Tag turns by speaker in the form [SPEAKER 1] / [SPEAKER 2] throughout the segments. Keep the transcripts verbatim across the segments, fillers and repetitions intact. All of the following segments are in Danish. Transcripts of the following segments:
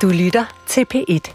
[SPEAKER 1] Du lytter til P et.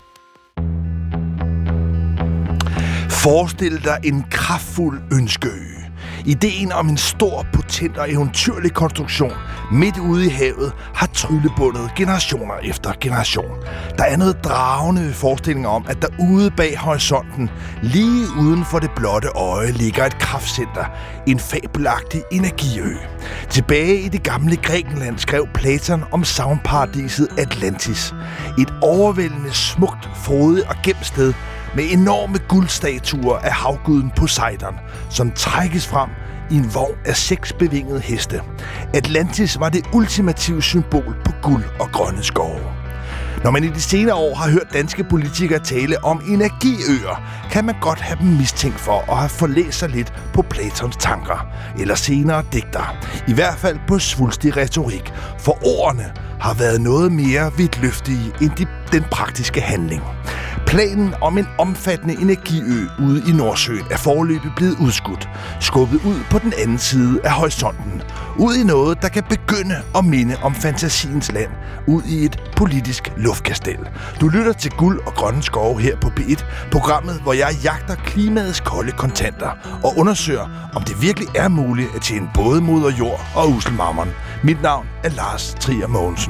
[SPEAKER 2] Forestil dig en kraftfuld ønskeø. Ideen om en stor, potent og eventyrlig konstruktion midt ude i havet har tryllebundet generationer efter generation. Der er noget dragende ved forestillingen om, at der ude bag horisonten, lige uden for det blotte øje, ligger et kraftcenter, en fabelagtig energiø. Tilbage i det gamle Grækenland skrev Platon om savnparadiset Atlantis. Et overvældende, smukt, frodigt og gemt sted, med enorme guldstatuer af havguden Poseidon, som trækkes frem i en vogn af seks bevingede heste. Atlantis var det ultimative symbol på guld og grønne skove. Når man i de senere år har hørt danske politikere tale om energiøer, kan man godt have dem mistænkt for at have forlæst sig lidt på Platons tanker, eller senere digter. I hvert fald på svulstig retorik, for ordene har været noget mere vidtløftige end de, den praktiske handling. Planen om en omfattende energiø ude i Nordsøen er foreløbig blevet udskudt, skubbet ud på den anden side af horisonten, ud i noget, der kan begynde at minde om fantasiens land, ud i et politisk luftkastel. Du lytter til Guld og Grønne Skove her på P et, programmet, hvor jeg jagter klimaets kolde kontanter og undersøger, om det virkelig er muligt at tjene både moder jord og uselmammon. Mit navn er Lars Trier Mogensen.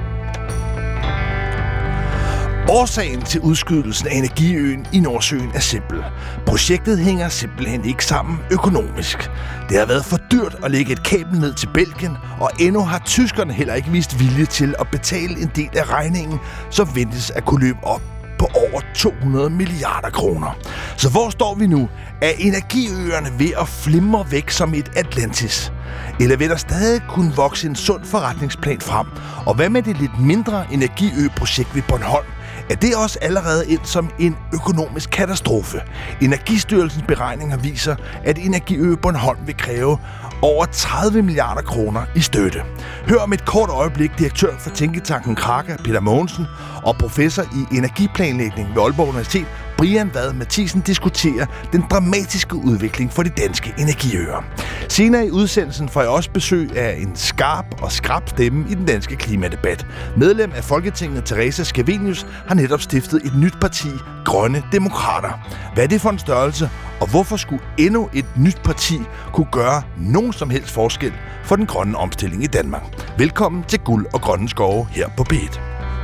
[SPEAKER 2] Årsagen til udskydelsen af energiøen i Nordsøen er simpel. Projektet hænger simpelthen ikke sammen økonomisk. Det har været for dyrt at lægge et kabel ned til Belgien, og endnu har tyskerne heller ikke vist vilje til at betale en del af regningen, som ventes at kunne løbe op på over to hundrede milliarder kroner. Så hvor står vi nu? Er energiøerne ved at flimre væk som et Atlantis? Eller vil der stadig kunne vokse en sund forretningsplan frem? Og hvad med det lidt mindre energiø-projekt ved Bornholm? Er det også allerede ind som en økonomisk katastrofe? Energistyrelsens beregninger viser, at Energiø Bornholm vil kræve over tredive milliarder kroner i støtte. Hør om et kort øjeblik direktør for tænketanken Kraka, Peter Mogensen, og professor i energiplanlægning ved Aalborg Universitet, Brian Vad Mathisen, diskuterer den dramatiske udvikling for de danske energiøer. Senere i udsendelsen får jeg også besøg af en skarp og skrap stemme i den danske klimadebat. Medlem af Folketinget, Theresa Scavenius, har netop stiftet et nyt parti, Grønne Demokrater. Hvad er det for en størrelse, og hvorfor skulle endnu et nyt parti kunne gøre nogen som helst forskel for den grønne omstilling i Danmark? Velkommen til Guld og Grønne Skove her på P et.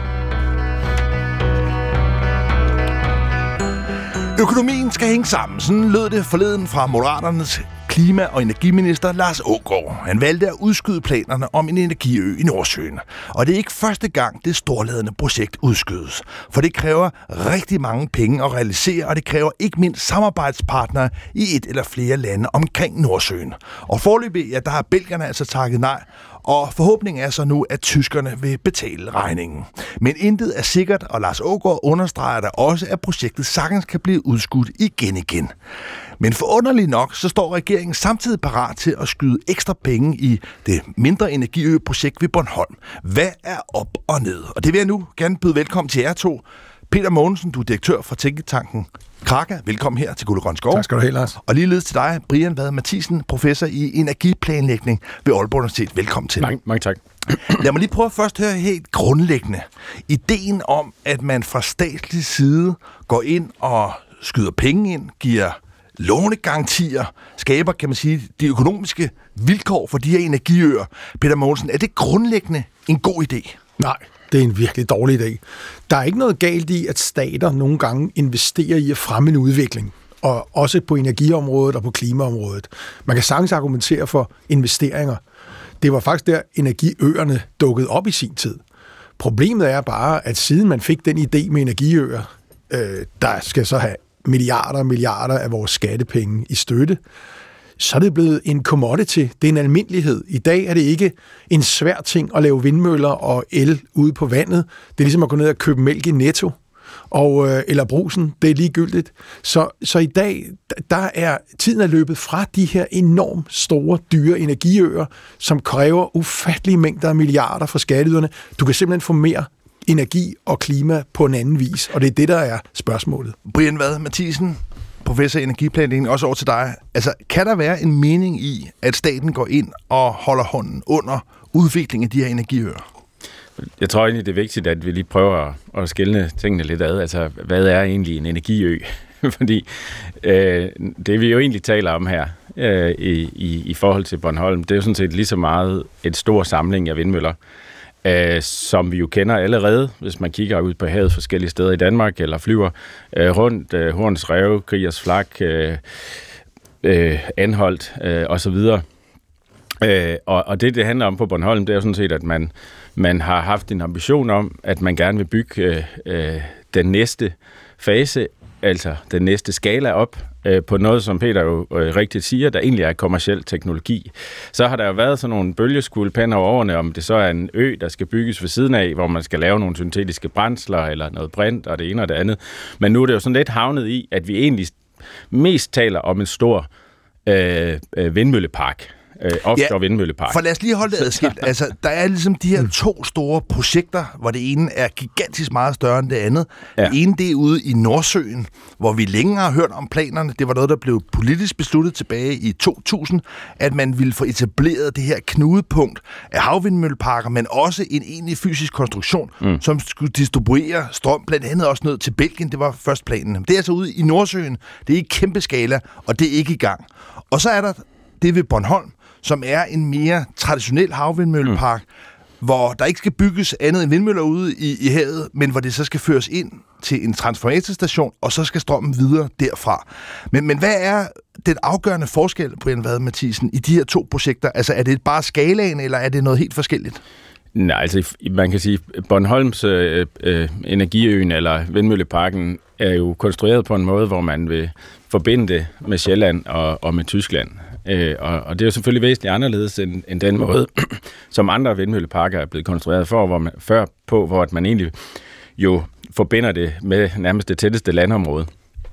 [SPEAKER 2] Økonomien skal hænge sammen. Sådan lød det forleden fra Moderaternes klima- og energiminister Lars Aagaard. Han valgte at udskyde planerne om en energiø i Nordsøen. Og det er ikke første gang, det storladende projekt udskydes. For det kræver rigtig mange penge at realisere, og det kræver ikke mindst samarbejdspartnere i et eller flere lande omkring Nordsøen. Og foreløbig, ja, der har belgierne altså takket nej, og forhåbningen er så nu, at tyskerne vil betale regningen. Men intet er sikkert, og Lars Aagaard understreger der også, at projektet sagtens kan blive udskudt igen igen. Men forunderligt nok, så står regeringen samtidig parat til at skyde ekstra penge i det mindre energiø-projekt ved Bornholm. Hvad er op og ned? Og det vil jeg nu gerne byde velkommen til jer to. Peter Mogensen, du er direktør for tænketanken Kraka. Velkommen her til Guld og Grønne Skove.
[SPEAKER 3] Tak skal du have, Lars.
[SPEAKER 2] Og ligeledes til dig, Brian Vad Mathisen, professor i energiplanlægning ved Aalborg Universitet. Velkommen til.
[SPEAKER 3] Mange, mange tak.
[SPEAKER 2] Lad mig lige prøve at først høre helt grundlæggende. Ideen om, at man fra statslig side går ind og skyder penge ind, giver lånegarantier, skaber, kan man sige, de økonomiske vilkår for de her energiøer. Peter Mogensen, er det grundlæggende en god idé?
[SPEAKER 3] Nej, det er en virkelig dårlig idé. Der er ikke noget galt i, at stater nogle gange investerer i at fremme en udvikling, og også på energiområdet og på klimaområdet. Man kan sagtens argumentere for investeringer. Det var faktisk der, energiøerne dukkede op i sin tid. Problemet er bare, at siden man fik den idé med energiøer, øh, der skal så have milliarder og milliarder af vores skattepenge i støtte, så er det blevet en commodity. Det er en almindelighed. I dag er det ikke en svær ting at lave vindmøller og el ude på vandet. Det er ligesom at gå ned og købe mælk i Netto, og, øh, eller Brugsen. Det er ligegyldigt. Så, så i dag, der er tiden er løbet fra de her enormt store, dyre energiøer, som kræver ufattelige mængder af milliarder fra skatteyderne. Du kan simpelthen få mere energi og klima på en anden vis, og det er det, der er spørgsmålet.
[SPEAKER 2] Brian Vad Mathisen, professor i energiplanlægning, også over til dig. Altså, kan der være en mening i, at staten går ind og holder hånden under udviklingen af de her energiøer?
[SPEAKER 1] Jeg tror egentlig, det er vigtigt, at vi lige prøver at, at skelne tingene lidt ad. Altså, hvad er egentlig en energiø? Fordi øh, det, vi jo egentlig taler om her øh, i, i, i forhold til Bornholm, det er jo sådan set lige så meget et stor samling af vindmøller, øh, som vi jo kender allerede, hvis man kigger ud på havet forskellige steder i Danmark, eller flyver øh, rundt øh, Horns Rev, Kriegers Flak, øh, øh, Anholt øh, osv. Øh, og, og det, det handler om på Bornholm, det er jo sådan set, at man, man har haft en ambition om, at man gerne vil bygge øh, øh, den næste fase, altså den næste skala op, øh, på noget, som Peter jo øh, rigtigt siger, der egentlig er kommerciel teknologi. Så har der jo været sådan nogle bølgeskuldpænder over årene, om det så er en ø, der skal bygges ved siden af, hvor man skal lave nogle syntetiske brændsler, eller noget brint, og det ene og det andet. Men nu er det jo sådan lidt havnet i, at vi egentlig mest taler om en stor øh, øh, vindmøllepark. Øh, offshore ja, vindmøllepark.
[SPEAKER 2] For lad os lige holde det adskilt. Altså, der er ligesom de her to store projekter, hvor det ene er gigantisk meget større end det andet. Ja. Det ene, det er ude i Nordsøen, hvor vi længe har hørt om planerne. Det var noget, der blev politisk besluttet tilbage i to tusind, at man ville få etableret det her knudepunkt af havvindmølleparker, men også en egentlig fysisk konstruktion, mm. som skulle distribuere strøm, blandt andet også ned til Belgien. Det var først planen. Det er altså ude i Nordsøen. Det er i kæmpe skala, og det er ikke i gang. Og så er der det ved Bornholm, som er en mere traditionel havvindmøllepark, mm. hvor der ikke skal bygges andet end vindmøller ude i, i havet, men hvor det så skal føres ind til en transformatorstation, og så skal strømmen videre derfra. Men, men hvad er den afgørende forskel, Brian Vad Mathiesen, i de her to projekter? Altså, er det bare skalaen, eller er det noget helt forskelligt?
[SPEAKER 1] Nej, altså man kan sige, Bornholms øh, øh, energiøen eller vindmølleparken er jo konstrueret på en måde, hvor man vil forbinde det med Sjælland og, og med Tyskland. Øh, og, og det er jo selvfølgelig væsentligt anderledes end, end den måde, som andre vindmølleparker er blevet konstrueret for, hvor man, før på, hvor man egentlig jo forbinder det med nærmest det tætteste landområde.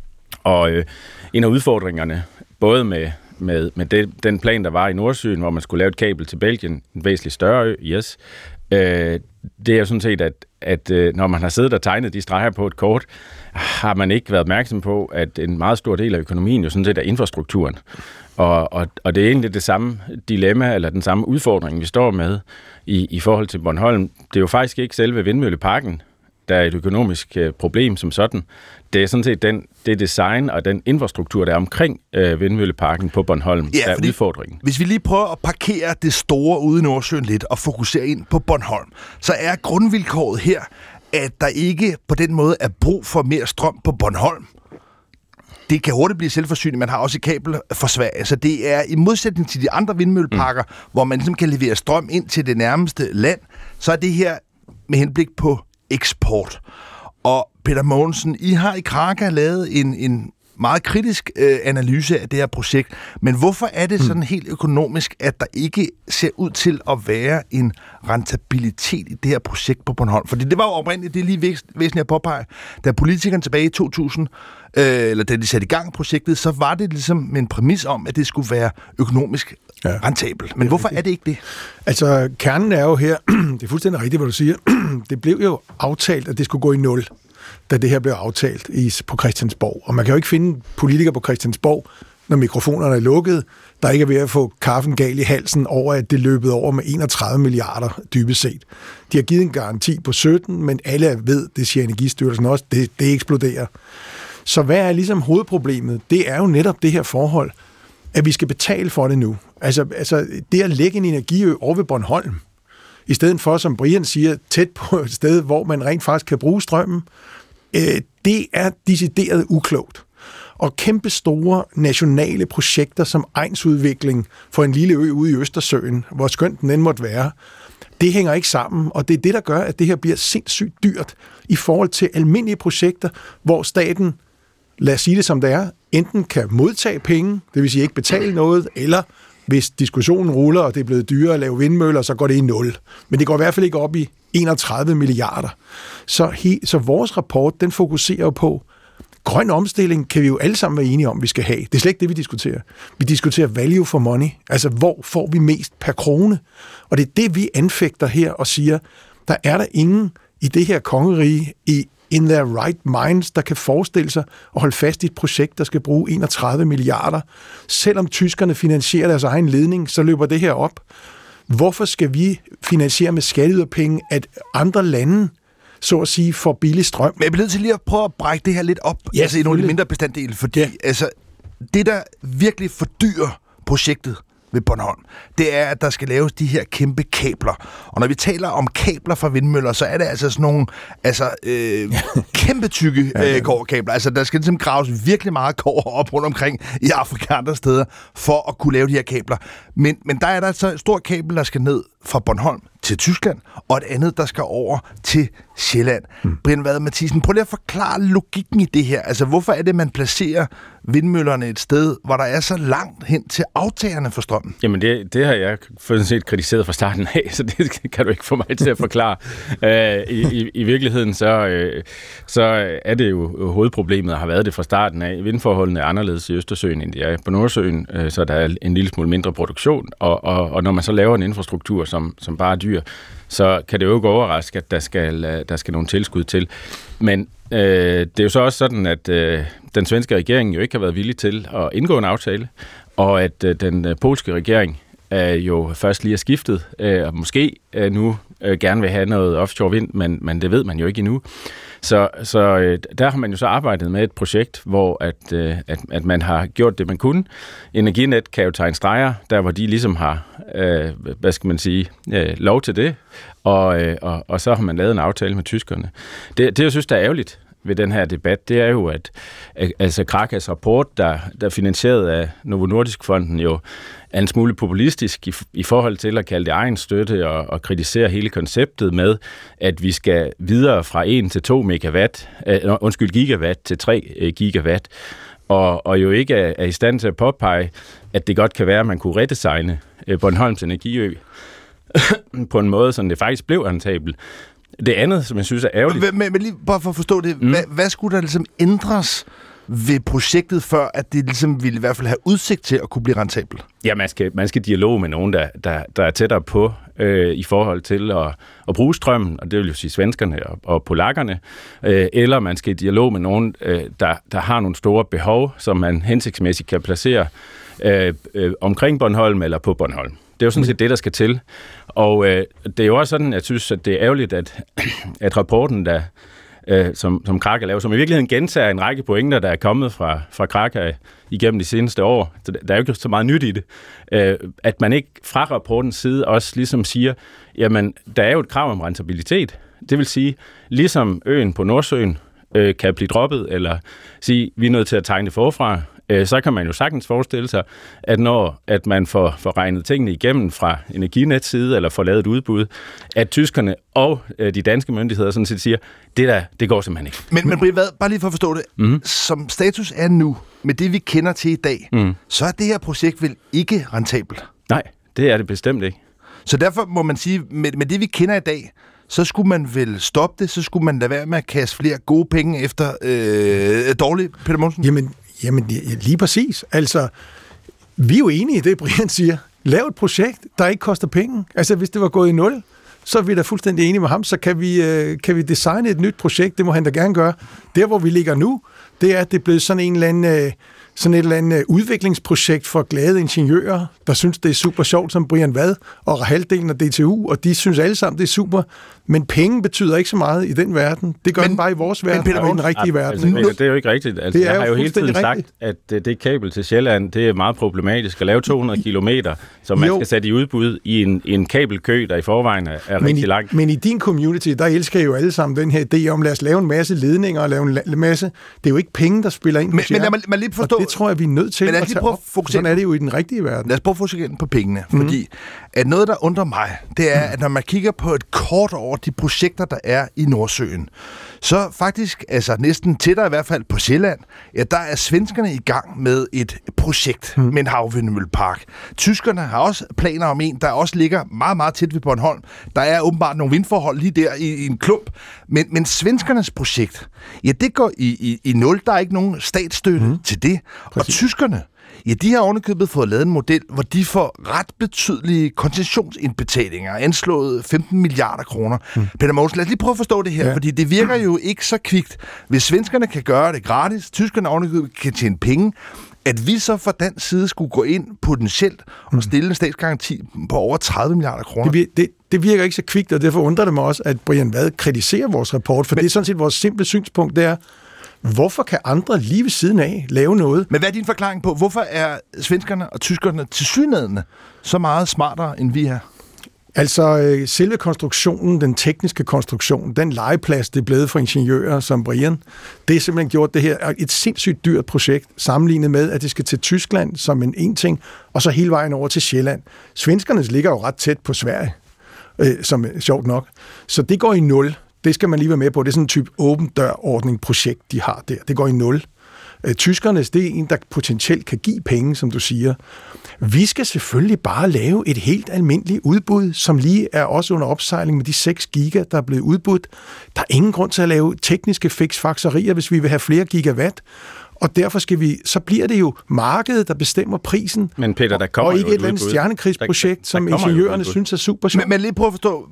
[SPEAKER 1] Og øh, en af udfordringerne, både med, med, med det, den plan, der var i Nordsøen, hvor man skulle lave et kabel til Belgien, en væsentligt større ø, yes, øh, det er jo sådan set, at, at øh, når man har siddet og tegnet de streger på et kort, har man ikke været opmærksom på, at en meget stor del af økonomien jo sådan set er infrastrukturen. Og, og, og det er egentlig det samme dilemma, eller den samme udfordring, vi står med i, i forhold til Bornholm. Det er jo faktisk ikke selve vindmølleparken, der er et økonomisk øh, problem som sådan. Det er sådan set den, det design og den infrastruktur, der er omkring øh, vindmølleparken på Bornholm, ja, der er udfordringen.
[SPEAKER 2] Hvis vi lige prøver at parkere det store ude i Nordsøen lidt og fokusere ind på Bornholm, så er grundvilkåret her, at der ikke på den måde er brug for mere strøm på Bornholm. Det kan hurtigt blive selvforsyning. Man har også et kabel for Sverige. Så det er i modsætning til de andre vindmølleparker, mm. hvor man ligesom kan levere strøm ind til det nærmeste land, så er det her med henblik på eksport. Og Peter Mogensen, I har i Kraka lavet en, en meget kritisk øh, analyse af det her projekt, men hvorfor er det sådan helt økonomisk, at der ikke ser ud til at være en rentabilitet i det her projekt på Bornholm? Fordi det var jo oprindeligt, det er lige væs- væsentligt at påpege, da politikerne tilbage i to tusind, øh, eller da de satte i gang projektet, så var det ligesom med en præmis om, at det skulle være økonomisk ja. rentabelt. Men hvorfor er det ikke det?
[SPEAKER 3] Altså, kernen er jo her, det er fuldstændig rigtigt, hvad du siger, det blev jo aftalt, at det skulle gå i nul, da det her blev aftalt i, på Christiansborg. Og man kan jo ikke finde politikere på Christiansborg, når mikrofonerne er lukket, der ikke er ved at få kaffen gal i halsen over, at det løbet over med enogtredive milliarder dybest set. De har givet en garanti på sytten, men alle ved, det siger Energistyrelsen også, det, det eksploderer. Så hvad er ligesom hovedproblemet? Det er jo netop det her forhold, at vi skal betale for det nu. Altså, altså det at lægge en energiø over ved Bornholm, i stedet for, som Brian siger, tæt på et sted, hvor man rent faktisk kan bruge strømmen, øh, det er decideret uklogt. Og kæmpe store nationale projekter som egnsudvikling for en lille ø ude i Østersøen, hvor skønt den end måtte være, det hænger ikke sammen, og det er det, der gør, at det her bliver sindssygt dyrt i forhold til almindelige projekter, hvor staten, lad os sige det som det er, enten kan modtage penge, det vil sige ikke betale noget, eller hvis diskussionen ruller, og det er blevet dyrere at lave vindmøller, så går det i nul. Men det går i hvert fald ikke op i enogtredive milliarder. Så, he, så vores rapport, den fokuserer jo på, grøn omstilling kan vi jo alle sammen være enige om, vi skal have. Det er slet ikke det, vi diskuterer. Vi diskuterer value for money. Altså, hvor får vi mest per krone? Og det er det, vi anfægter her og siger, der er der ingen i det her kongerige, i in their right minds, der kan forestille sig at holde fast i et projekt, der skal bruge enogtredive milliarder. Selvom tyskerne finansierer deres egen ledning, så løber det her op. Hvorfor skal vi finansiere med skatteyderpenge, at andre lande, så at sige, får billig strøm?
[SPEAKER 2] Men jeg bliver nødt til lige at prøve at brække det her lidt op,
[SPEAKER 3] ja,
[SPEAKER 2] altså i nogle mindre bestanddele, fordi ja. altså, det, der virkelig fordyrer projektet ved Bornholm, det er, at der skal laves de her kæmpe kabler. Og når vi taler om kabler fra vindmøller, så er det altså sådan nogle altså, øh, kæmpe tykke øh, kobberkabler. Altså, der skal ligesom graves virkelig meget kobber op rundt omkring i Afrika og andre steder, for at kunne lave de her kabler. Men, men der er der altså et stort kabel, der skal ned fra Bornholm til Tyskland, og et andet, der skal over til Sjælland. Hmm. Brian Vad Mathiesen, prøv lige at forklare logikken i det her. Altså, hvorfor er det, man placerer vindmøllerne et sted, hvor der er så langt hen til aftagerne for strømmen?
[SPEAKER 1] Jamen, det, det har jeg for set kritiseret fra starten af, så det kan du ikke få mig til at forklare. uh, i, i, I virkeligheden, så, uh, så er det jo hovedproblemet, og har været det fra starten af. Vindforholdene er anderledes i Østersøen, end de er på Nordsøen, uh, så der er en lille smule mindre produktion, og, og, og når man så laver en infrastruktur, som, som bare er dyr, så kan det jo ikke overraske, at der skal, der skal nogle tilskud til. Men øh, det er jo så også sådan, at øh, den svenske regering jo ikke har været villig til at indgå en aftale, og at øh, den øh, polske regering øh, jo først lige er skiftet, øh, og måske øh, nu øh, gerne vil have noget offshore vind, men, men det ved man jo ikke endnu. Så, så øh, der har man jo så arbejdet med et projekt, hvor at, øh, at, at man har gjort det, man kunne. Energinet kan jo tegne streger, der hvor de ligesom har, øh, hvad skal man sige, øh, lov til det, og, øh, og, og så har man lavet en aftale med tyskerne. Det, det jeg synes, der er ærgerligt ved den her debat, det er jo, at altså Krakas rapport, der, der er finansieret af Novo Nordisk-fonden, jo er en smule populistisk i, i forhold til at kalde det egen støtte og, og kritisere hele konceptet med, at vi skal videre fra en til to megawatt, øh, undskyld, gigawatt til tre øh, gigawatt, og, og jo ikke er, er i stand til at påpege, at det godt kan være, at man kunne redesigne øh, Bornholms Energiø på en måde, så det faktisk blev rentabelt. Det andet, som jeg synes er ærgerligt...
[SPEAKER 2] Men, men lige bare for at forstå det, mm. hvad, hvad skulle der ligesom ændres ved projektet, før at det ligesom ville i hvert fald have udsigt til at kunne blive rentabelt?
[SPEAKER 1] Ja, man skal, man skal dialog med nogen, der, der, der er tættere på øh, i forhold til at, at bruge strømmen, og det vil jo sige svenskerne og, og polakkerne, øh, eller man skal i dialog med nogen, øh, der, der har nogle store behov, som man hensigtsmæssigt kan placere øh, øh, omkring Bornholm eller på Bornholm. Det er jo sådan set det, der skal til. Og øh, det er jo også sådan, jeg synes, at det er ærgerligt, at, at rapporten, der, øh, som, som Kraka laver, som i virkeligheden gentager en række pointer, der er kommet fra, fra Kraka igennem de seneste år. Så der er jo ikke så meget nyt i det. Øh, at man ikke fra rapportens side også ligesom siger, jamen, der er jo et krav om rentabilitet. Det vil sige, ligesom øen på Nordsøen øh, kan blive droppet, eller sige, vi er nødt til at tegne det forfra, så kan man jo sagtens forestille sig, at når at man får, får regnet tingene igennem fra Energinets side, eller får lavet et udbud, at tyskerne og øh, de danske myndigheder sådan set siger, det der, det går simpelthen ikke.
[SPEAKER 2] Men, men Brian Vad, bare lige for at forstå det, mm. som status er nu, med det vi kender til i dag, mm. så er det her projekt vel ikke rentabelt?
[SPEAKER 1] Nej, det er det bestemt ikke.
[SPEAKER 2] Så derfor må man sige, med, med det vi kender i dag, så skulle man vel stoppe det, så skulle man lade være med at kaste flere gode penge efter øh, dårligt, Peter Mogensen?
[SPEAKER 3] Jamen, Jamen, lige præcis. Altså, vi er jo enige i det, Brian siger. Lav et projekt, der ikke koster penge. Altså, hvis det var gået i nul, så er vi da fuldstændig enige med ham, så kan vi, øh, kan vi designe et nyt projekt. Det må han da gerne gøre. Der, hvor vi ligger nu, det er, at det er blevet sådan en eller anden... Øh, sådan et eller andet udviklingsprojekt for glade ingeniører, der synes, det er super sjovt, som Brian Vad og halvdelen af D T U, og de synes alle sammen, det er super. Men penge betyder ikke så meget i den verden. Det gør men, den bare i vores verden, Peter, og i den rigtige
[SPEAKER 1] ja,
[SPEAKER 3] verden.
[SPEAKER 1] Altså, det er jo ikke rigtigt. Altså, det er jeg har jo hele tiden sagt, rigtigt. At det, det kabel til Sjælland, det er meget problematisk at lave to hundrede kilometer, som man jo. skal sætte i udbud i en, i en kabelkø, der i forvejen er, er rigtig lang.
[SPEAKER 3] Men i din community, der elsker jo alle sammen den her idé om, lad os lave en masse ledninger og lave en masse... Det er jo ikke penge, der spiller ind.
[SPEAKER 2] Men, men lad mig, mig lige forstå...
[SPEAKER 3] Og det tror jeg, vi er nødt til
[SPEAKER 2] men
[SPEAKER 3] at tage op. Sådan er det jo i den rigtige verden.
[SPEAKER 2] Lad os prøve at fokusere på pengene, mm. fordi at noget, der undrer mig, det er, at når man kigger på et kort over de projekter, der er i Nordsøen, så faktisk, altså næsten tættere i hvert fald på Sjælland, ja, der er svenskerne i gang med et projekt mm. med en havvindmøllepark. Tyskerne har også planer om en, der også ligger meget, meget tæt ved Bornholm. Der er åbenbart nogle vindforhold lige der i, i en klump. Men, men svenskernes projekt, ja, det går i, i, i nul. Der er ikke nogen statsstøtte mm. til det. Præcis. Og tyskerne, ja, de har ovenikøbet fået lavet en model, hvor de får ret betydelige koncessionsindbetalinger, anslået femten milliarder kroner. Mm. Peter Mogensen, lad os lige prøve at forstå det her, ja. fordi det virker jo ikke så kvikt. Hvis svenskerne kan gøre det gratis, tyskerne ovenikøbet kan tjene penge, at vi så fra dansk side skulle gå ind potentielt og stille en statsgaranti på over tredive milliarder kroner.
[SPEAKER 3] Det, det, det virker ikke så kvikt, og derfor undrer det mig også, at Brian Vad kritiserer vores rapport, for men, det er sådan set vores simple synspunkt, det er, hvorfor kan andre lige ved siden af lave noget?
[SPEAKER 2] Men hvad er din forklaring på, hvorfor er svenskerne og tyskerne tilsyneladende så meget smartere, end vi er?
[SPEAKER 3] Altså, selve konstruktionen, den tekniske konstruktion, den legeplads, det er blevet for ingeniører som Brian, det er simpelthen gjort det her et sindssygt dyrt projekt, sammenlignet med, at det skal til Tyskland som en en ting, og så hele vejen over til Sjælland. Svenskernes ligger jo ret tæt på Sverige, øh, som er sjovt nok. Så det går i nul. Det skal man lige være med på. Det er sådan en type åben dør-ordning projekt, de har der. Det går i nul. Tyskernes, det er en, der potentielt kan give penge, som du siger. Vi skal selvfølgelig bare lave et helt almindeligt udbud, som lige er også under opsejling med de seks giga, der er blevet udbudt. Der er ingen grund til at lave tekniske fiksfakserier, hvis vi vil have flere gigawatt. Og derfor skal vi, så bliver det jo markedet, der bestemmer prisen.
[SPEAKER 1] Men Peter, der kommer
[SPEAKER 3] og ikke et eller andet stjernekrigsprojekt, som ingeniørerne synes er super sjovt.
[SPEAKER 2] Men, men lige prøv at forstå,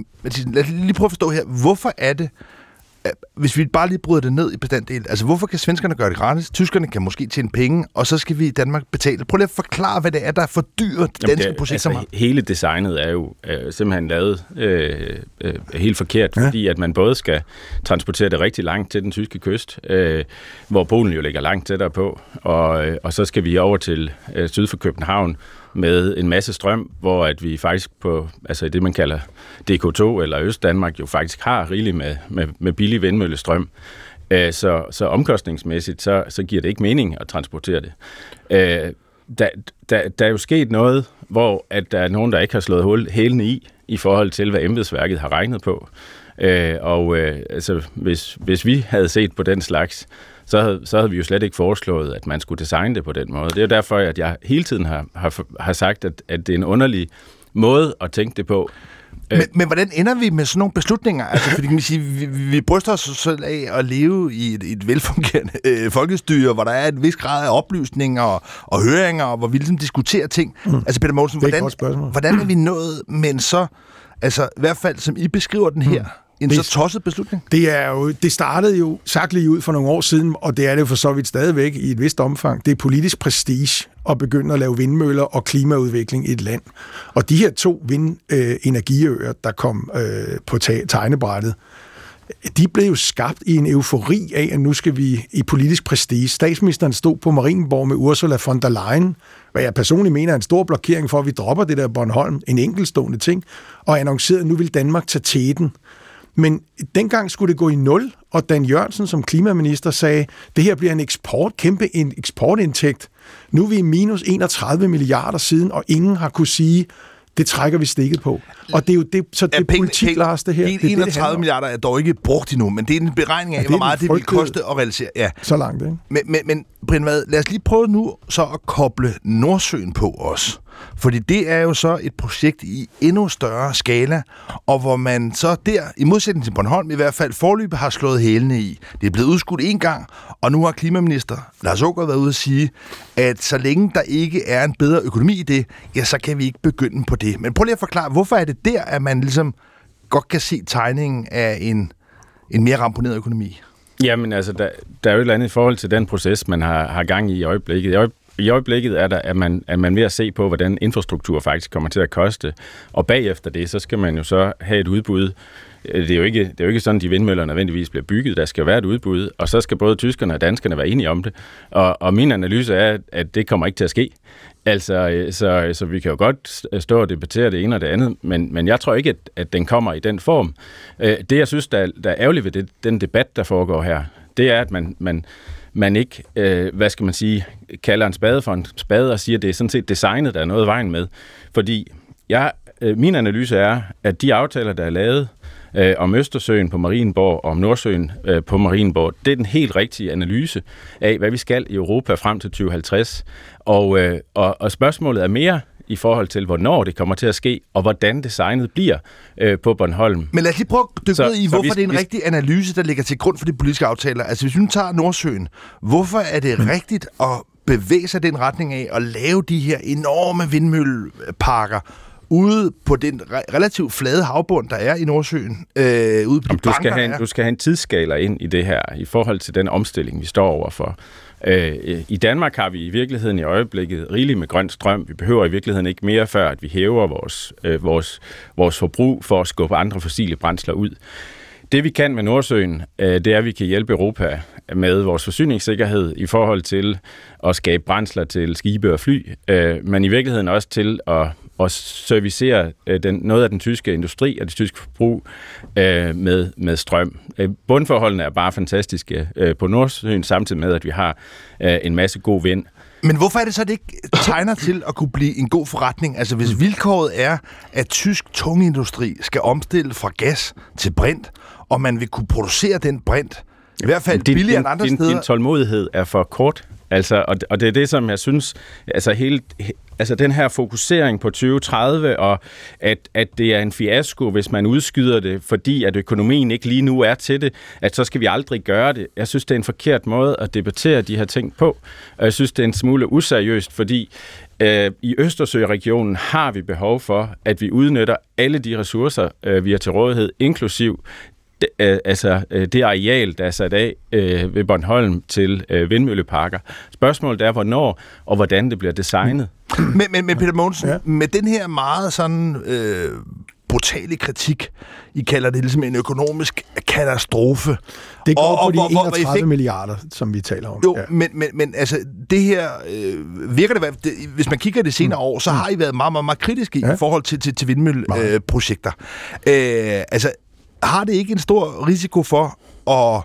[SPEAKER 2] lad lige prøve at forstå her, hvorfor er det, hvis vi bare lige bryder det ned i bestanddel, altså hvorfor kan svenskerne gøre det gratis, tyskerne kan måske tjene penge, og så skal vi i Danmark betale. Prøv lige at forklare, hvad det er, der er for dyrt danske projekter.
[SPEAKER 1] Altså, hele designet er jo øh, simpelthen lavet øh, øh, helt forkert, ja. Fordi at man både skal transportere det rigtig langt til den tyske kyst, øh, hvor Polen jo ligger langt tættere på, og, øh, og så skal vi over til øh, syd for København med en masse strøm, hvor at vi faktisk på, altså det man kalder D K to eller Østdanmark, jo faktisk har rigeligt med, med, med billig vindmøllestrøm. Øh, så, så omkostningsmæssigt, så, så giver det ikke mening at transportere det. Øh, der, der, der er jo sket noget, hvor at der er nogen, der ikke har slået hul, hælene i, i forhold til, hvad embedsværket har regnet på. Øh, og øh, altså, hvis, hvis vi havde set på den slags, så havde, så havde vi jo slet ikke foreslået, at man skulle designe det på den måde. Det er jo derfor, at jeg hele tiden har, har, har sagt, at, at det er en underlig måde at tænke det på.
[SPEAKER 2] Men, men hvordan ender vi med sådan nogle beslutninger? Altså, fordi kan man sige, vi, vi bryster os selv af at leve i et, et velfungerende øh, folkestyre, hvor der er en vis grad af oplysninger og, og høringer, og hvor vi ligesom diskuterer ting. Mm. Altså, Peter Mogensen, hvordan, hvordan er vi nået med en så, altså i hvert fald, som I beskriver den her, mm. en det, så tosset beslutning?
[SPEAKER 3] Det, er jo, det startede jo sagt lige ud for nogle år siden, og det er det jo for så vidt stadigvæk i et vist omfang. Det er politisk prestige at begynde at lave vindmøller og klimaudvikling i et land. Og de her to vindenergiøer, der kom øh, på tegnebrættet, de blev jo skabt i en eufori af, at nu skal vi i politisk prestige. Statsministeren stod på Marienborg med Ursula von der Leyen, hvad jeg personligt mener er en stor blokering for, at vi dropper det der Bornholm, en enkeltstående ting, og annoncerede, at nu vil Danmark tage teten. Men dengang skulle det gå i nul, og Dan Jørgensen som klimaminister sagde, det her bliver en eksport, kæmpe en eksportindtægt. Nu er vi i minus enogtredive milliarder siden, og ingen har kunne sige, det trækker vi stikket på. Og det er jo det, så det er politik, Lars, det her. Det er
[SPEAKER 2] enogtredive
[SPEAKER 3] det,
[SPEAKER 2] milliarder er dog ikke brugt endnu, men det er en beregning af, ja, hvor meget det vil koste at realisere. Ja.
[SPEAKER 3] Så langt, ikke?
[SPEAKER 2] Men, men, men Brian Vad, lad os lige prøve nu så at koble Nordsøen på os. Fordi det er jo så et projekt i endnu større skala, og hvor man så der, i modsætning til Bornholm i hvert fald, forløbet har slået hælene i. Det er blevet udskudt en gang, og nu har klimaminister Lars Aagaard været ude at sige, at så længe der ikke er en bedre økonomi i det, ja, så kan vi ikke begynde på det. Men prøv lige at forklare, hvorfor er det der, at man ligesom godt kan se tegningen af en, en mere ramponeret økonomi?
[SPEAKER 1] Jamen altså, der, der er jo et eller andet i forhold til den proces, man har, har gang i i øjeblikket. I øjeblikket I øjeblikket er der, at man, at man ved at se på, hvordan infrastruktur faktisk kommer til at koste, og bagefter det, så skal man jo så have et udbud. Det er jo ikke, det er jo ikke sådan, at de vindmøller nødvendigvis bliver bygget. Der skal være et udbud, og så skal både tyskerne og danskerne være enige om det. Og, og min analyse er, at det kommer ikke til at ske. Altså, så, så vi kan jo godt stå og debattere det ene og det andet, men, men jeg tror ikke, at, at den kommer i den form. Det, jeg synes, der, der er ærgerligt ved det, den debat, der foregår her, det er, at man... man man ikke, øh, hvad skal man sige, kalder en spade for en spade og siger, at det er sådan set designet, der er noget vejen med. Fordi jeg, øh, min analyse er, at de aftaler, der er lavet øh, om Østersøen på Marienborg og om Nordsøen øh, på Marienborg, det er den helt rigtige analyse af, hvad vi skal i Europa frem til tyve halvtreds. Og, øh, og, og spørgsmålet er mere i forhold til, hvornår det kommer til at ske, og hvordan designet bliver øh, på Bornholm.
[SPEAKER 2] Men lad os lige prøve at dykke ned i, hvorfor vi, det er en vi, rigtig analyse, der ligger til grund for de politiske aftaler. Altså hvis vi nu tager Nordsøen, hvorfor er det mm. rigtigt at bevæge sig den retning af at lave de her enorme vindmølleparker ude på den re- relativt flade havbund, der er i Nordsøen? Øh, ude på de
[SPEAKER 1] du,
[SPEAKER 2] banker,
[SPEAKER 1] skal have en, du skal have en tidsskala ind i det her, i forhold til den omstilling, vi står overfor. Øh, I Danmark har vi i virkeligheden i øjeblikket rigeligt med grøn strøm. Vi behøver i virkeligheden ikke mere, før at vi hæver vores, øh, vores, vores forbrug for at skubbe andre fossile brændsler ud. Det vi kan med Nordsøen, det er, at vi kan hjælpe Europa med vores forsyningssikkerhed i forhold til at skabe brændsler til skibe og fly, men i virkeligheden også til at, at servicere den, noget af den tyske industri og det tyske forbrug med, med strøm. Bundforholdene er bare fantastiske på Nordsøen, samtidig med, at vi har en masse god vind.
[SPEAKER 2] Men hvorfor er det så, at det ikke tegner til at kunne blive en god forretning? Altså hvis vilkåret er, at tysk tungindustri skal omstille fra gas til brint, og man vil kunne producere den brint, i hvert fald
[SPEAKER 1] din,
[SPEAKER 2] billigere
[SPEAKER 1] din,
[SPEAKER 2] end andre
[SPEAKER 1] din,
[SPEAKER 2] steder.
[SPEAKER 1] Din tålmodighed er for kort. Altså, og, og det er det, som jeg synes, altså, hele, altså den her fokusering på tyve tredive, og at, at det er en fiasko, hvis man udskyder det, fordi at økonomien ikke lige nu er til det, at så skal vi aldrig gøre det. Jeg synes, det er en forkert måde at debattere de her ting på, og jeg synes, det er en smule useriøst, fordi øh, i Østersøregionen har vi behov for, at vi udnytter alle de ressourcer, øh, vi har til rådighed, inklusiv Det, øh, altså øh, det areal, der er sat af øh, ved Bornholm til øh, vindmølleparker. Spørgsmålet er, hvornår og hvordan det bliver designet.
[SPEAKER 2] Men, men, men Peter Mogensen, ja. med den her meget sådan øh, brutale kritik, I kalder det ligesom en økonomisk katastrofe.
[SPEAKER 3] Det går
[SPEAKER 2] og,
[SPEAKER 3] på
[SPEAKER 2] og,
[SPEAKER 3] de
[SPEAKER 2] hvor,
[SPEAKER 3] enogtredive
[SPEAKER 2] hvor
[SPEAKER 3] milliarder, som vi taler om.
[SPEAKER 2] Jo,
[SPEAKER 3] ja.
[SPEAKER 2] men, men, men altså, det her øh, virker det, det, hvis man kigger det senere mm. år, så har I været meget, meget, meget kritiske ja. i forhold til, til, til vindmølleprojekter. Øh, øh, altså, har det ikke en stor risiko for at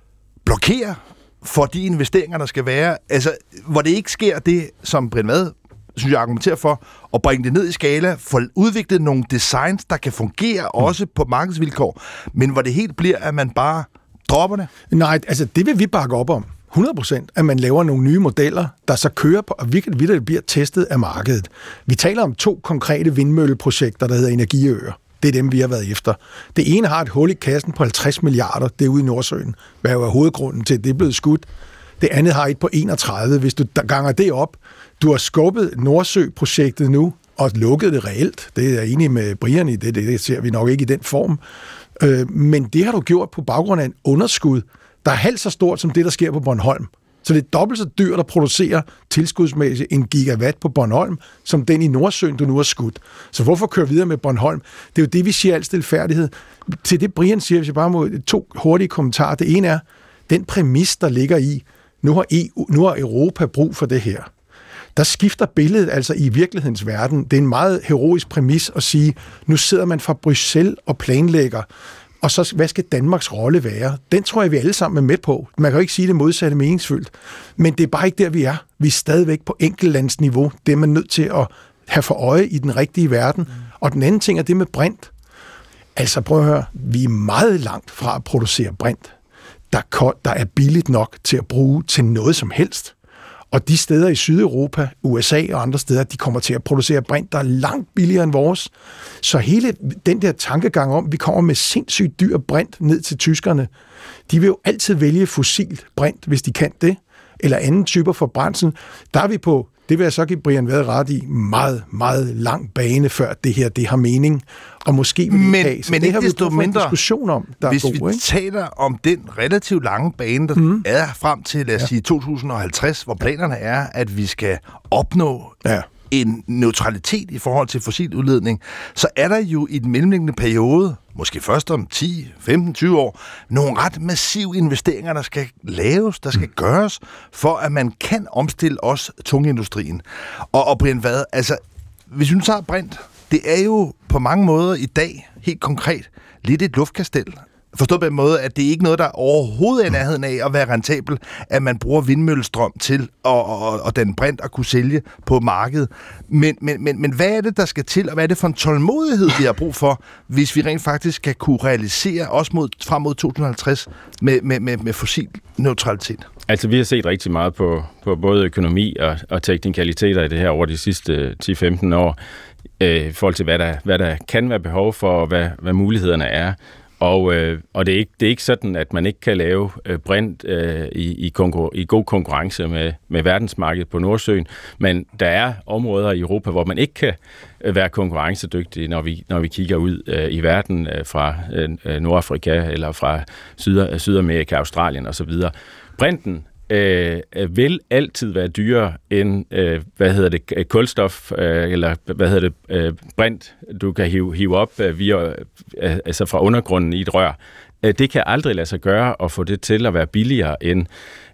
[SPEAKER 2] blokere for de investeringer, der skal være? Altså, hvor det ikke sker det, som Brian Vad, synes jeg, argumenterer for, at bringe det ned i skala, få udviklet nogle designs, der kan fungere mm. også på markedsvilkår, men hvor det helt bliver, at man bare dropper det?
[SPEAKER 3] Nej, altså det vil vi bakke op om. hundrede procent, at man laver nogle nye modeller, der så kører på, og virkelig, virkelig bliver testet af markedet. Vi taler om to konkrete vindmølleprojekter, der hedder Energiøer. Det er dem, vi har været efter. Det ene har et hul i kassen på halvtreds milliarder, det er ude i Nordsøen. Hvad er jo hovedgrunden til, at det er blevet skudt? Det andet har et på enogtredive. Hvis du ganger det op, du har skubbet Nordsø-projektet nu, og lukket det reelt. Det er jeg enig med Brian i, det, det ser vi nok ikke i den form. Øh, men det har du gjort på baggrund af en underskud, der er halvt så stort som det, der sker på Bornholm. Så det er dobbelt så dyrt at producere tilskudsmæssigt en gigawatt på Bornholm, som den i Nordsøen, du nu har skudt. Så hvorfor køre videre med Bornholm? Det er jo det, vi siger al stilfærdighed. Til det, Brian siger, hvis jeg bare må to hurtige kommentarer. Det ene er, den præmis, der ligger i, nu har, E U, nu har Europa brug for det her. Der skifter billedet altså i virkelighedens verden. Det er en meget heroisk præmis at sige, nu sidder man fra Bruxelles og planlægger, og så, hvad skal Danmarks rolle være? Den tror jeg, vi alle sammen er med på. Man kan jo ikke sige det modsatte meningsfyldt. Men det er bare ikke der, vi er. Vi er stadigvæk på enkeltlandsniveau. Det er man nødt til at have for øje i den rigtige verden. Og den anden ting er det med brint. Altså prøv at høre, vi er meget langt fra at producere brint, der, der er billigt nok til at bruge til noget som helst. Og de steder i Sydeuropa, U S A og andre steder, de kommer til at producere brint, der er langt billigere end vores. Så hele den der tankegang om, vi kommer med sindssygt dyr brint ned til tyskerne, de vil jo altid vælge fossilt brint, hvis de kan det, eller anden typer for brændsel. Der er vi på, det vil jeg så give Brian Vad ret i, meget, meget lang bane, før det her, det har mening. Og måske vil det
[SPEAKER 2] men,
[SPEAKER 3] have. Så
[SPEAKER 2] men
[SPEAKER 3] det
[SPEAKER 2] ikke
[SPEAKER 3] har vi
[SPEAKER 2] desto mindre,
[SPEAKER 3] en diskussion om, der
[SPEAKER 2] hvis
[SPEAKER 3] er god,
[SPEAKER 2] vi
[SPEAKER 3] ikke?
[SPEAKER 2] taler om den relativt lange bane, der mm. er frem til, lad os ja. sige, to tusind og halvtreds, hvor planerne er, at vi skal opnå ja. en neutralitet i forhold til fossil udledning, så er der jo i den mellemliggende periode, måske først om ti, femten, tyve år, nogle ret massive investeringer, der skal laves, der skal mm. gøres, for at man kan omstille også tungindustrien. Og, og Brian Vad, altså, hvis vi nu tager brint, det er jo på mange måder i dag, helt konkret, lidt et luftkastel. Forstået på en måde, at det er ikke noget, der overhovedet er i nærheden af at være rentabel, at man bruger vindmøllestrøm til at og, og den brint at kunne sælge på markedet. Men, men, men, men hvad er det, der skal til, og hvad er det for en tålmodighed, vi har brug for, hvis vi rent faktisk kan kunne realisere også mod, frem mod to tusind og halvtreds med, med, med, med fossil neutralitet?
[SPEAKER 1] Altså, vi har set rigtig meget på, på både økonomi og, og teknikaliteter i det her over de sidste ti til femten år, øh, i forhold til, hvad der, hvad der kan være behov for, og hvad, hvad mulighederne er. Og, øh, og det, er ikke, det er ikke sådan, at man ikke kan lave øh, brint øh, i, i, konkur- i god konkurrence med, med verdensmarkedet på Nordsøen, men der er områder i Europa, hvor man ikke kan øh, være konkurrencedygtig, når vi, når vi kigger ud øh, i verden øh, fra øh, Nordafrika eller fra Syd- Sydamerika, Australien osv. Brinten øh, vil altid være dyrere end, øh, hvad hedder det, kulstof, øh, eller hvad hedder det, øh, brint, du kan hive, hive op øh, via, øh, altså fra undergrunden i et rør. Øh, det kan aldrig lade sig gøre at få det til at være billigere end,